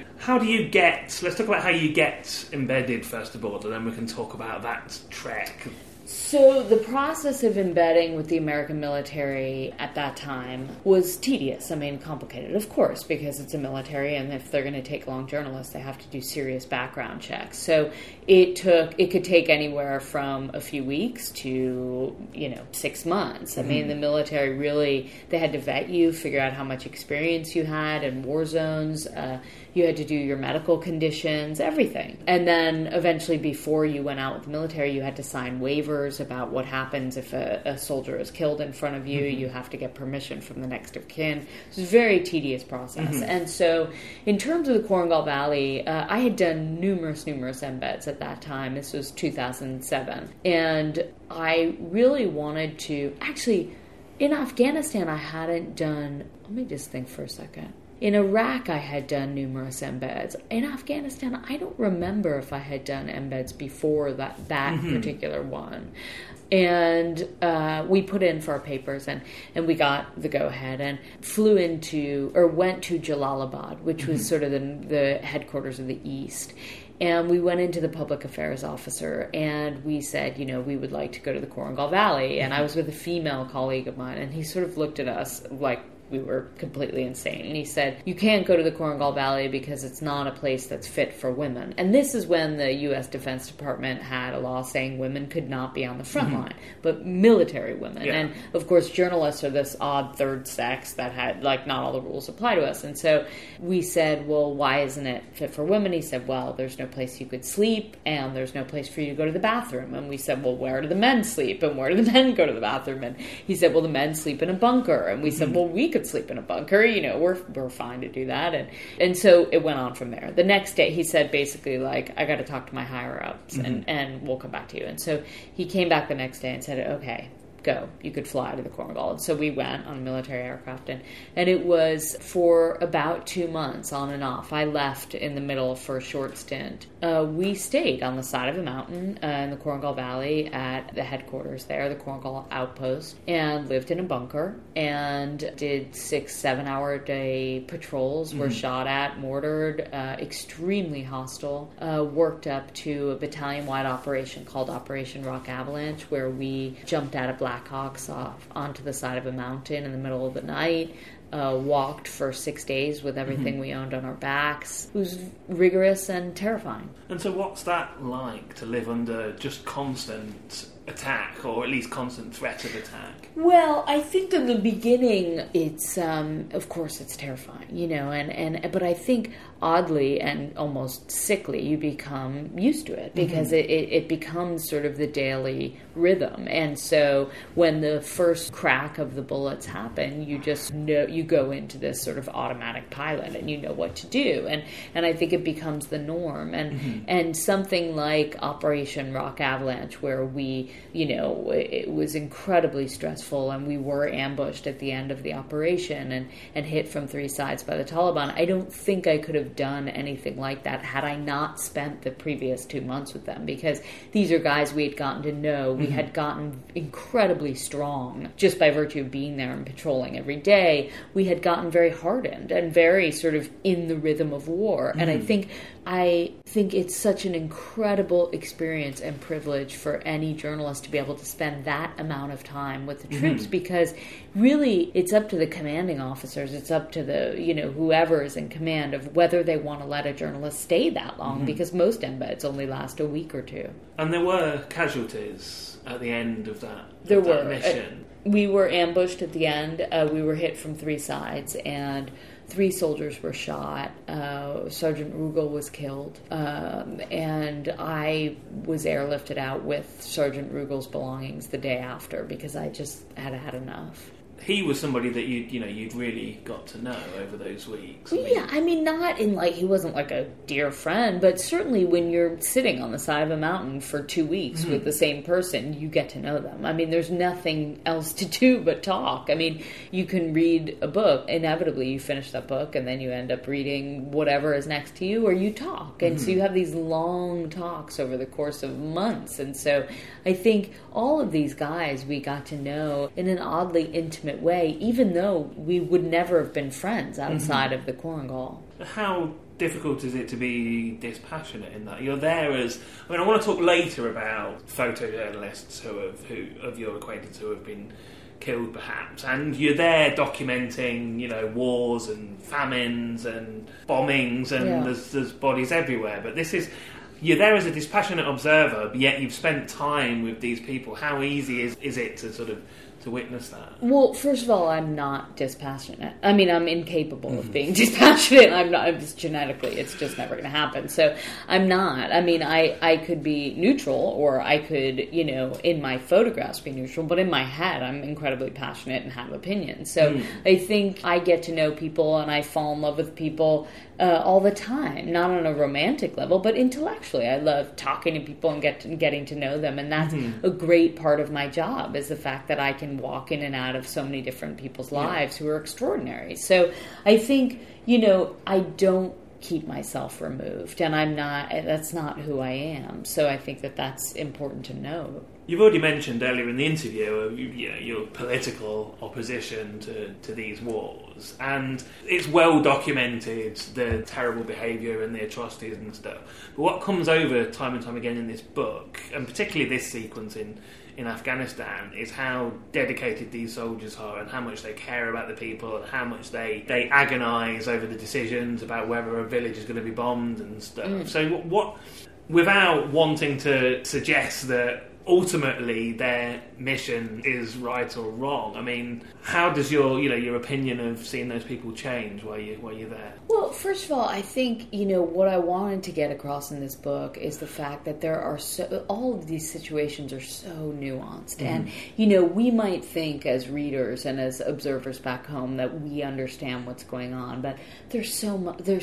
let's talk about how you get embedded first of all, and then we can talk about that trek. So the process of embedding with the American military at that time was tedious. I mean, complicated, of course, because it's a military, and if they're going to take along journalists, they have to do serious background checks. So it could take anywhere from a few weeks to, 6 months. I mean, the military really, they had to vet you, figure out how much experience you had in war zones. You had to do your medical conditions, everything. And then eventually, before you went out with the military, you had to sign waivers about what happens if a soldier is killed in front of you. You have to get permission from the next of kin. It's a very tedious process. And so in terms of the Korengal Valley, I had done numerous embeds at that time. This was 2007. And I really wanted to... Actually, in Afghanistan, I hadn't done... Let me just think for a second. In Iraq, I had done numerous embeds. In Afghanistan, I don't remember if I had done embeds before that particular one. And we put in for our papers, and we got the go-ahead, and went to Jalalabad, which was sort of the headquarters of the East. And we went into the public affairs officer, and we said, we would like to go to the Korengal Valley. And I was with a female colleague of mine, and he sort of looked at us like we were completely insane. And he said, you can't go to the Korengal Valley because it's not a place that's fit for women. And this is when the U.S. Defense Department had a law saying women could not be on the front line, but military women. Yeah. And, of course, journalists are this odd third sex that had, not all the rules apply to us. And so we said, well, why isn't it fit for women? He said, well, there's no place you could sleep, and there's no place for you to go to the bathroom. And we said, well, where do the men sleep, and where do the men go to the bathroom? And he said, well, the men sleep in a bunker. And we said, well, we could sleep in a bunker, we're fine to do that. And so it went on from there. The next day he said basically I got to talk to my higher ups and we'll come back to you. And so he came back the next day and said, okay, go. You could fly to the Korengal. And so we went on a military aircraft, and it was for about 2 months on and off. I left in the middle for a short stint. We stayed on the side of a mountain in the Korengal Valley at the headquarters there, the Korengal outpost, and lived in a bunker and did 6-7 hour a day patrols, were shot at, mortared, extremely hostile, worked up to a battalion-wide operation called Operation Rock Avalanche, where we jumped out of Blackhawks off onto the side of a mountain in the middle of the night, walked for 6 days with everything we owned on our backs. It was rigorous and terrifying. And so what's that like, to live under just constant attack, or at least constant threat of attack? Well, I think in the beginning it's, of course it's terrifying, but I think oddly and almost sickly you become used to it, because it becomes sort of the daily rhythm. And so when the first crack of the bullets happen, you just know, you go into this sort of automatic pilot and you know what to do. And I think it becomes the norm. And something like Operation Rock Avalanche, where we, it was incredibly stressful, and we were ambushed at the end of the operation and hit from 3 sides by the Taliban. I don't think I could have done anything like that had I not spent the previous 2 months with them, because these are guys we had gotten to know. We had gotten incredibly strong just by virtue of being there and patrolling every day. We had gotten very hardened and very sort of in the rhythm of war. And I think it's such an incredible experience and privilege for any journalist to be able to spend that amount of time with the troops, because really it's up to the commanding officers, it's up to the, whoever is in command of whether they want to let a journalist stay that long, because most embeds only last a week or two. And there were casualties at the end of that, that mission. We were ambushed at the end. We were hit from 3 sides, and 3 soldiers were shot. Sergeant Ruggel was killed. And I was airlifted out with Sergeant Ruggel's belongings the day after because I just had had enough. He was somebody that you'd really got to know over those weeks. I mean, not in he wasn't like a dear friend, but certainly when you're sitting on the side of a mountain for 2 weeks with the same person, you get to know them. I mean, there's nothing else to do but talk. I mean, you can read a book. Inevitably, you finish that book, and then you end up reading whatever is next to you, or you talk. And so you have these long talks over the course of months. And so I think all of these guys we got to know in an oddly intimate way, even though we would never have been friends outside of the Korengal. How difficult is it to be dispassionate in that? You're there as... I mean, I want to talk later about photojournalists who of your acquaintance who have been killed, perhaps, and you're there documenting, wars and famines and bombings, and there's bodies everywhere. But you're there as a dispassionate observer, but yet you've spent time with these people. How easy is it to sort of to witness that? Well, first of all, I'm not dispassionate. I mean, I'm incapable of being dispassionate. I'm not. I'm just genetically, it's just never going to happen. So I'm not. I mean, I could be neutral, or I could, in my photographs be neutral, but in my head, I'm incredibly passionate and have opinions. So I think I get to know people, and I fall in love with people all the time, not on a romantic level, but intellectually. I love talking to people and getting to know them, and that's a great part of my job, is the fact that I can walk in and out of so many different people's lives who are extraordinary. So I think, I don't keep myself removed, and that's not who I am. So I think that's important to know. You've already mentioned earlier in the interview your political opposition to these wars, and it's well documented, the terrible behaviour and the atrocities and stuff. But what comes over time and time again in this book, and particularly this sequence in Afghanistan, is how dedicated these soldiers are and how much they care about the people and how much they agonise over the decisions about whether a village is going to be bombed and stuff. So what, without wanting to suggest that ultimately their mission is right or wrong, I mean, how does your opinion of seeing those people change while you're there? Well, first of all, I think what I wanted to get across in this book is the fact that there are all of these situations are so nuanced, and we might think as readers and as observers back home that we understand what's going on, but there's so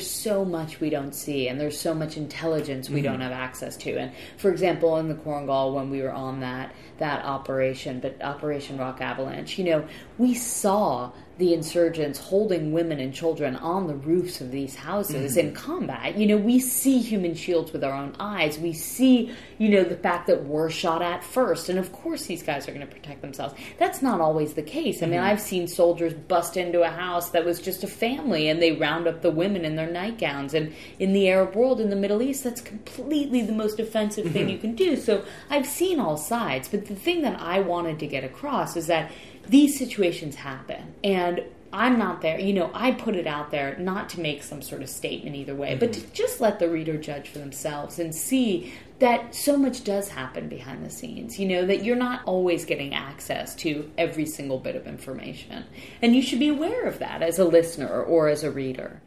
much we don't see, and there's so much intelligence we don't have access to. And for example, in the Korengal, when we were on that operation, but Operation Rock Avalanche, we saw the insurgents holding women and children on the roofs of these houses in combat. We see human shields with our own eyes. We see, the fact that we're shot at first. And of course these guys are going to protect themselves. That's not always the case. I mean, I've seen soldiers bust into a house that was just a family, and they round up the women in their nightgowns. And in the Arab world, in the Middle East, that's completely the most offensive thing you can do. So I've seen all sides. But the thing that I wanted to get across is that these situations happen, and I'm not there. I put it out there not to make some sort of statement either way, but to just let the reader judge for themselves and see that so much does happen behind the scenes, that you're not always getting access to every single bit of information. And you should be aware of that as a listener or as a reader.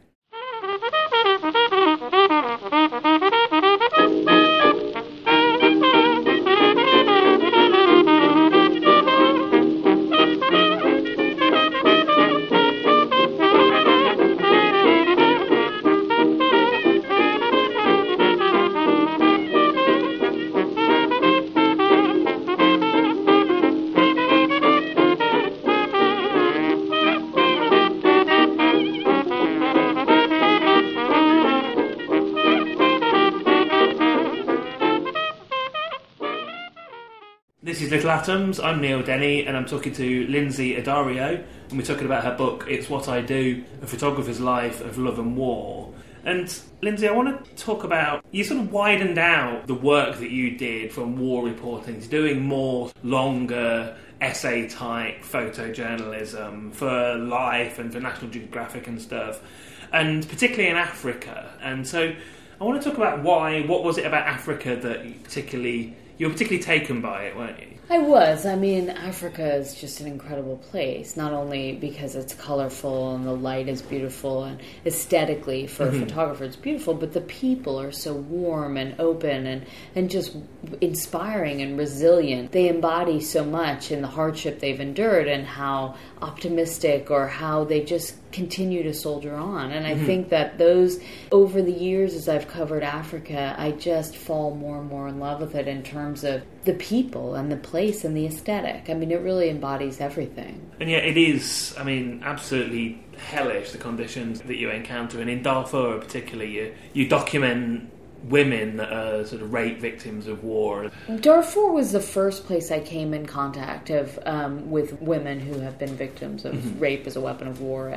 This is Little Atoms. I'm Neil Denny, and I'm talking to Lindsay Addario, and we're talking about her book, It's What I Do, A Photographer's Life of Love and War. And Lindsay, I want to talk about, you sort of widened out the work that you did from war reporting to doing more longer essay-type photojournalism for Life and for National Geographic and stuff, and particularly in Africa. And so I want to talk about what was it about Africa that particularly You were particularly taken by it, weren't you? I was. I mean, Africa is just an incredible place, not only because it's colorful and the light is beautiful and aesthetically for a photographer it's beautiful, but the people are so warm and open and just inspiring and resilient. They embody so much in the hardship they've endured and how optimistic or how they just continue to soldier on. And I think that those, over the years as I've covered Africa, I just fall more and more in love with it in terms of the people and the place and the aesthetic. I mean, it really embodies everything. And yet it is, I mean, absolutely hellish, the conditions that you encounter. And in Darfur particularly, you document women that are sort of rape victims of war. Darfur was the first place I came in contact with women who have been victims of rape as a weapon of war,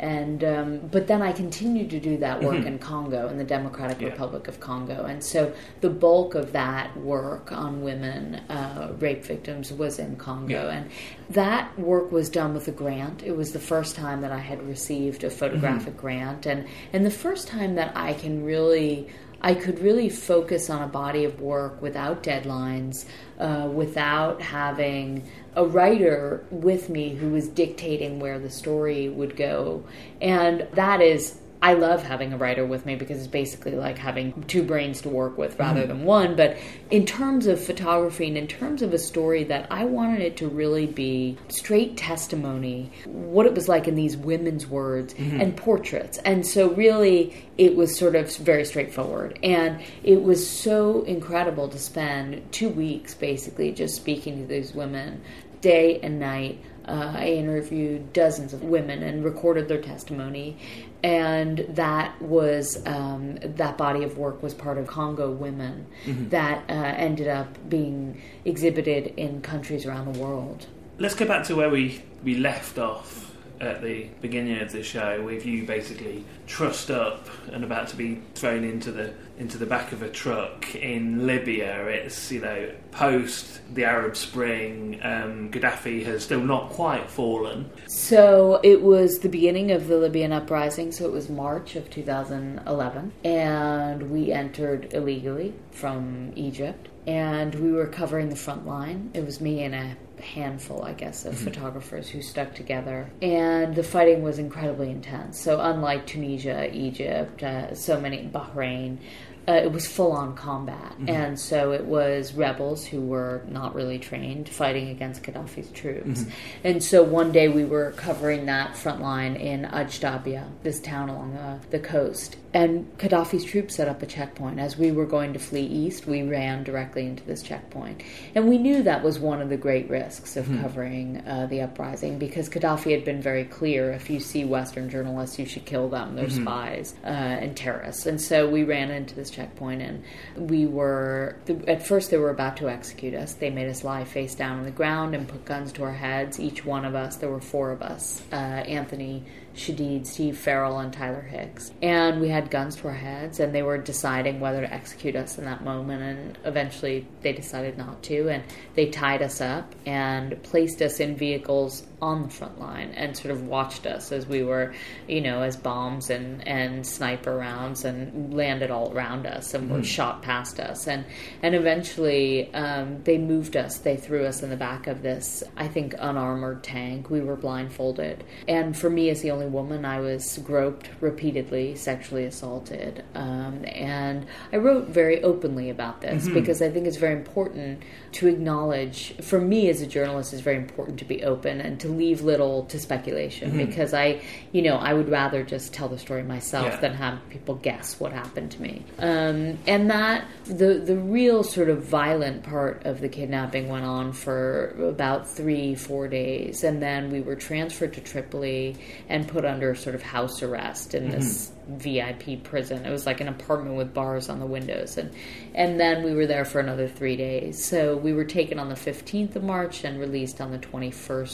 but then I continued to do that work in Congo, in the Democratic Republic of Congo, and so the bulk of that work on women rape victims was in Congo, and that work was done with a grant. It was the first time that I had received a photographic grant, and the first time that I could really focus on a body of work without deadlines, without having a writer with me who was dictating where the story would go. And that is, I love having a writer with me because it's basically like having two brains to work with rather than one. But in terms of photography and in terms of a story that I wanted it to really be straight testimony, what it was like in these women's words and portraits. And so really it was sort of very straightforward. And it was so incredible to spend 2 weeks basically just speaking to these women day and night. I interviewed dozens of women and recorded their testimony, and that was that body of work was part of Congo Women that ended up being exhibited in countries around the world. Let's go back to where we left off at the beginning of the show, with you basically trussed up and about to be thrown into the back of a truck in Libya. It's, post the Arab Spring, Gaddafi has still not quite fallen. So it was the beginning of the Libyan uprising, so it was March of 2011, and we entered illegally from Egypt, and we were covering the front line. It was me and a handful, I guess, of photographers who stuck together, and the fighting was incredibly intense. So unlike Tunisia, Egypt, Bahrain, it was full-on combat, and so it was rebels who were not really trained fighting against Gaddafi's troops. And so one day we were covering that front line in Ajdabia, this town along the coast, and Gaddafi's troops set up a checkpoint. As we were going to flee east, we ran directly into this checkpoint, and we knew that was one of the great risks of covering the uprising, because Gaddafi had been very clear: if you see Western journalists, you should kill them. They're spies and terrorists. And so we ran into this checkpoint, and we were, at first they were about to execute us. They made us lie face down on the ground and put guns to our heads. Each one of us, there were 4 of us, Anthony Shadid, Steve Farrell, and Tyler Hicks. And we had guns to our heads, and they were deciding whether to execute us in that moment, and eventually they decided not to, and they tied us up and placed us in vehicles on the front line and sort of watched us as we were, as bombs and sniper rounds and landed all around us and were shot past us. And eventually they moved us. They threw us in the back of this, I think, unarmored tank. We were blindfolded. And for me, as the only woman, I was groped repeatedly, sexually assaulted. And I wrote very openly about this because I think it's very important to acknowledge, for me as a journalist, it's very important to be open and to leave little to speculation, because I would rather just tell the story myself than have people guess what happened to me. And that the real sort of violent part of the kidnapping went on for about 3-4 days, and then we were transferred to Tripoli and put under sort of house arrest in this VIP prison. It was like an apartment with bars on the windows, and then we were there for another 3 days. So we were taken on the 15th of March and released on the 21st of March.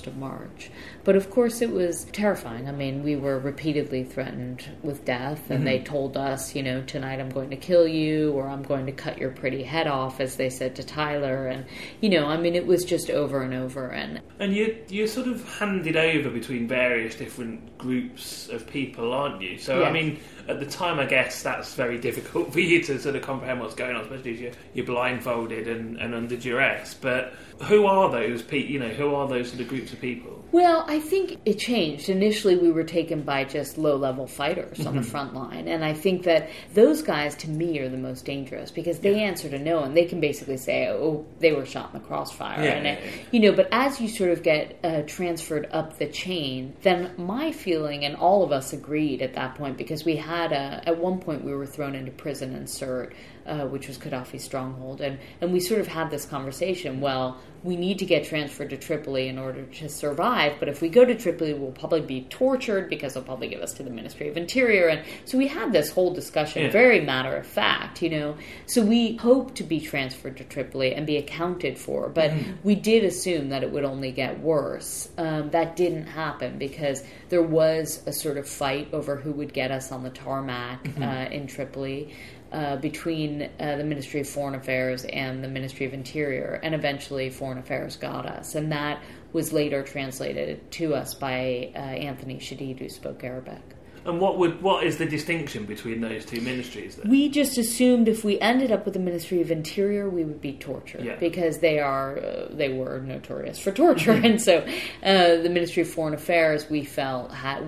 march. But of course it was terrifying. I mean, we were repeatedly threatened with death, and they told us, tonight I'm going to kill you, or I'm going to cut your pretty head off, as they said to Tyler. And, it was just over and over. And you're sort of handed over between various different groups of people, aren't you? So, yes. I mean, at the time, I guess that's very difficult for you to sort of comprehend what's going on, especially as you're blindfolded and under duress. But who are those people? Who are those sort of groups of people? Well, I think it changed. Initially, we were taken by just low-level fighters on the front line. And I think that those guys, to me, are the most dangerous because they answer to no one. They can basically say, oh, they were shot in the crossfire. But as you sort of get transferred up the chain, then my feeling, and all of us agreed at that point, because we had, at one point, we were thrown into prison in Sirte, which was Gaddafi's stronghold. And we sort of had this conversation, well, we need to get transferred to Tripoli in order to survive, but if we go to Tripoli, we'll probably be tortured because they'll probably give us to the Ministry of Interior. And so we had this whole discussion, very matter of fact, So we hoped to be transferred to Tripoli and be accounted for, but we did assume that it would only get worse. That didn't happen because there was a sort of fight over who would get us on the tarmac in Tripoli. Between the Ministry of Foreign Affairs and the Ministry of Interior, and eventually Foreign Affairs got us. And that was later translated to us by Anthony Shadid, who spoke Arabic. And what is the distinction between those two ministries then? We just assumed if we ended up with the Ministry of Interior, we would be tortured because they were notorious for torture. And so the Ministry of Foreign Affairs, we felt,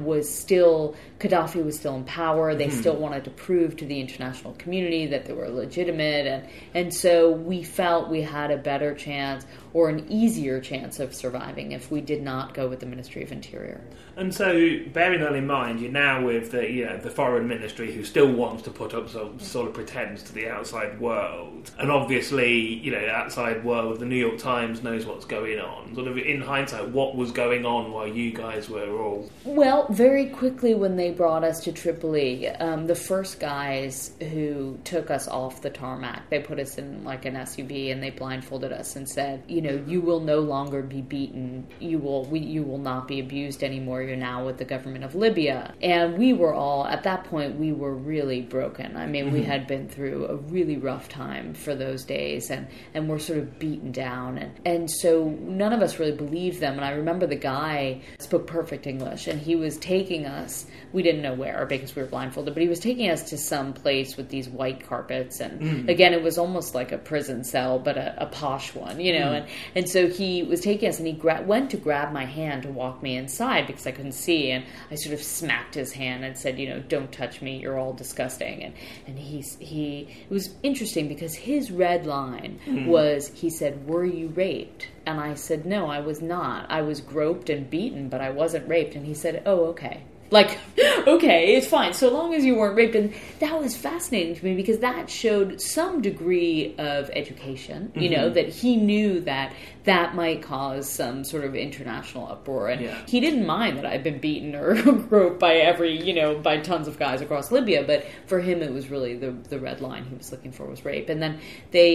Gaddafi was still in power. They still wanted to prove to the international community that they were legitimate. And so we felt we had a better chance or an easier chance of surviving if we did not go with the Ministry of Interior. And so, bearing that in mind, you're now with the Foreign Ministry, who still wants to put up some sort of pretense to the outside world. And obviously, the outside world, the New York Times knows what's going on. Sort of in hindsight, what was going on while you guys were all... Well, very quickly when they brought us to Tripoli, the first guys who took us off the tarmac, they put us in like an SUV and they blindfolded us and said, you will no longer be beaten. You will not be abused anymore. You're now with the government of Libya. And we were all, at that point, we were really broken. I mean, we had been through a really rough time for those days and we're sort of beaten down. And so none of us really believed them. And I remember the guy spoke perfect English and he was taking us, we didn't know where because we were blindfolded, but he was taking us to some place with these white carpets. And again, it was almost like a prison cell, but a posh one, And so he was taking us and he went to grab my hand to walk me inside because I couldn't see. And I sort of smacked his hand and said, don't touch me. You're all disgusting. And it was interesting because his red line was, he said, were you raped? And I said, no, I was not. I was groped and beaten, but I wasn't raped. And he said, oh, okay. Like, okay, it's fine, so long as you weren't raped. And that was fascinating to me because that showed some degree of education, that he knew that might cause some sort of international uproar. And he didn't mind that I'd been beaten or groped by by tons of guys across Libya. But for him, it was really the red line he was looking for was rape. And then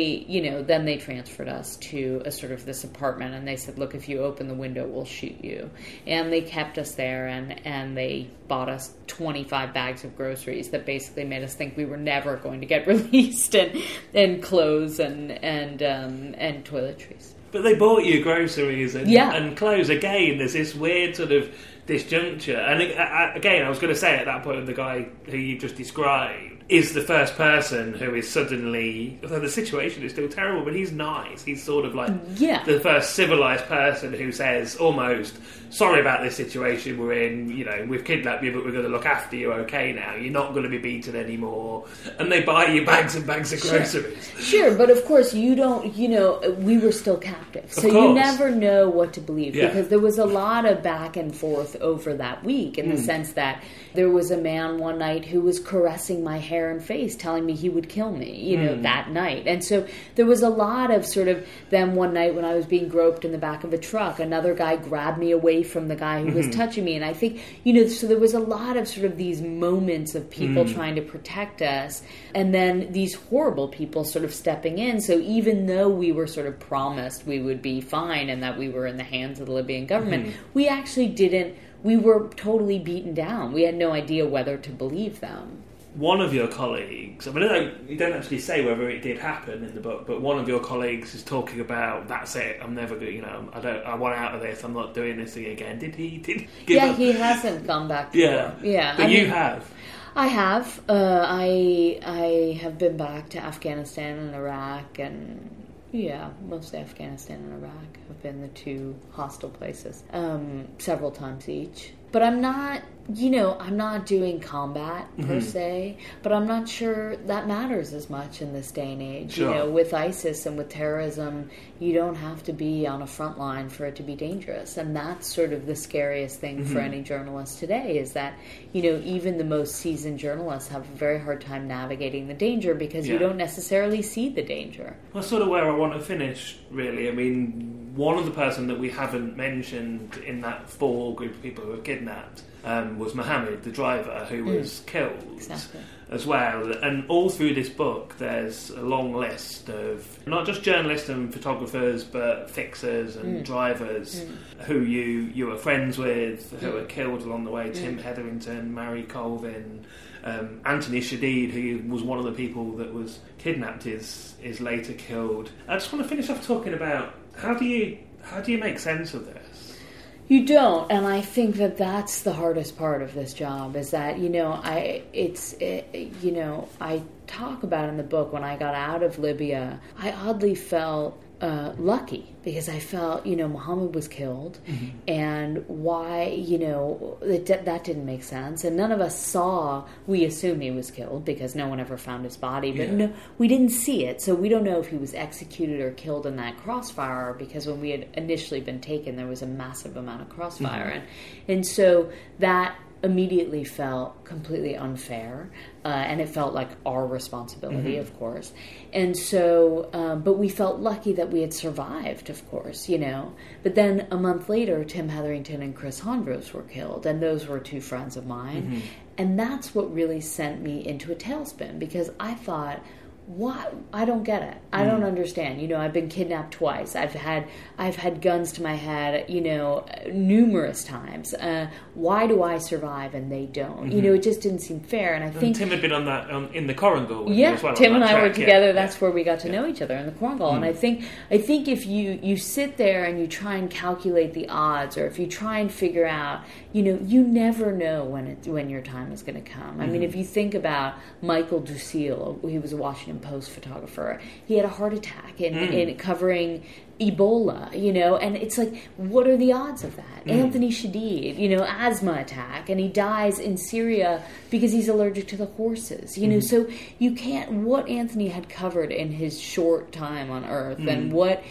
they transferred us to a sort of this apartment and they said, look, if you open the window, we'll shoot you. And they kept us there and they bought us 25 bags of groceries that basically made us think we were never going to get released, and clothes and toiletries. But they bought you groceries and clothes. Again, there's this weird sort of disjuncture. And again, I was going to say at that point, the guy who you just described is the first person who is suddenly... Although the situation is still terrible, but he's nice. He's sort of like the first civilised person who says almost, sorry about this situation we're in, we've kidnapped you, but we're going to look after you okay now. You're not going to be beaten anymore. And they buy you bags and bags of groceries. Sure, but of course you don't, we were still captive. So you never know what to believe because there was a lot of back and forth over that week in the sense that there was a man one night who was caressing my hair iron face telling me he would kill me, that night. And so there was a lot of sort of, then one night when I was being groped in the back of a truck, another guy grabbed me away from the guy who was touching me. And I think, so there was a lot of sort of these moments of people trying to protect us, and then these horrible people sort of stepping in. So even though we were sort of promised we would be fine and that we were in the hands of the Libyan government, we actually didn't. We were totally beaten down. We had no idea whether to believe them. One of your colleagues, I mean, you don't actually say whether it did happen in the book, but one of your colleagues is talking about, that's it, I'm never going, I want out of this, I'm not doing this thing again. Did he give up? He hasn't gone back to work. Yeah. But you have. I have. I have been back to Afghanistan and Iraq, and mostly Afghanistan and Iraq have been the two hostile places, several times each. But I'm not, I'm not doing combat per se, but I'm not sure that matters as much in this day and age. Sure. With ISIS and with terrorism, you don't have to be on a front line for it to be dangerous. And that's sort of the scariest thing for any journalist today, is that, even the most seasoned journalists have a very hard time navigating the danger because you don't necessarily see the danger. Well, sort of where I want to finish, really. I mean, one of the person that we haven't mentioned in that full group of people who were kidnapped was Mohammed, the driver, who was killed as well. And all through this book, there's a long list of not just journalists and photographers, but fixers and drivers who you were friends with, who were killed along the way. Tim Hetherington, Mary Colvin, Anthony Shadid, who was one of the people that was kidnapped, is later killed. I just want to finish off talking about how do you make sense of this? You don't, and I think that that's the hardest part of this job, is that, I talk about in the book, when I got out of Libya, I oddly felt lucky, because I felt, Muhammad was killed, and why, that didn't make sense, and none of us saw. We assumed he was killed because no one ever found his body, but no, we didn't see it, so we don't know if he was executed or killed in that crossfire, because when we had initially been taken, there was a massive amount of crossfire, and so that immediately felt completely unfair, and it felt like our responsibility, of course. And so, but we felt lucky that we had survived, of course, But then a month later, Tim Hetherington and Chris Hondros were killed, and those were two friends of mine. And that's what really sent me into a tailspin, because I thought, what? I don't get it. I don't understand. I've been kidnapped twice. I've had guns to my head, numerous times. Why do I survive and they don't? It just didn't seem fair. And I think Tim had been on that in the Korangal. Yeah, well, Tim and I were together. That's where we got to know each other, in the Korangal. And I think if you sit there and you try and calculate the odds, or if you try and figure out, you never know when your time is going to come. I mean, if you think about Michael Ducil, he was a Washington Post photographer. He had a heart attack in covering Ebola, and it's like, what are the odds of that? Anthony Shadid, asthma attack, and he dies in Syria because he's allergic to the horses, so you can't, what Anthony had covered in his short time on Earth, and what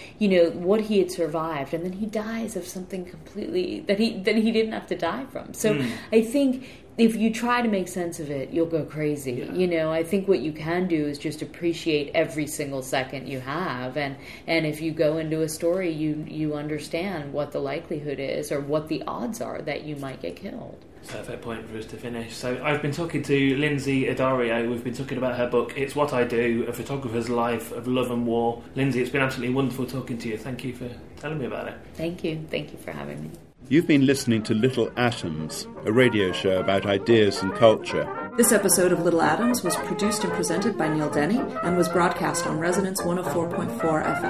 he had survived, and then he dies of something completely that he didn't have to die from. So I think if you try to make sense of it, you'll go crazy. I think what you can do is just appreciate every single second you have, and if you go into a story, you understand what the likelihood is, or what the odds are that you might get killed. Perfect point for us to finish. So I've been talking to Lindsay Addario. We've been talking about her book, It's What I Do, A Photographer's Life of Love and War. Lindsay, it's been absolutely wonderful talking to you. Thank you for telling me about it. Thank you. Thank you for having me. You've been listening to Little Atoms, a radio show about ideas and culture. This episode of Little Atoms was produced and presented by Neil Denny and was broadcast on Resonance 104.4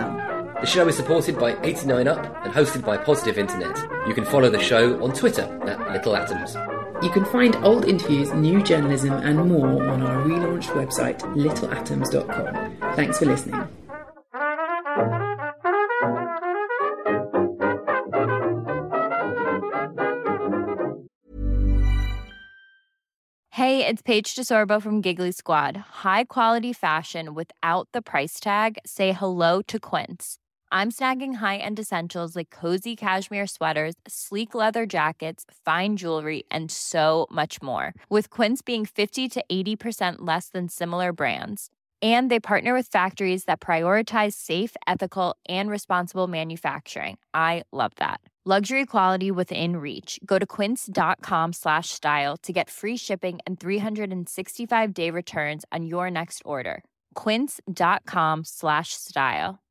FM. The show is supported by 89UP and hosted by Positive Internet. You can follow the show on Twitter at Little Atoms. You can find old interviews, new journalism and more on our relaunched website, littleatoms.com. Thanks for listening. Hey, it's Paige DeSorbo from Giggly Squad. High quality fashion without the price tag. Say hello to Quince. I'm snagging high-end essentials like cozy cashmere sweaters, sleek leather jackets, fine jewelry, and so much more. With Quince being 50 to 80% less than similar brands. And they partner with factories that prioritize safe, ethical, and responsible manufacturing. I love that. Luxury quality within reach. Go to quince.com/style to get free shipping and 365-day returns on your next order. Quince.com/style.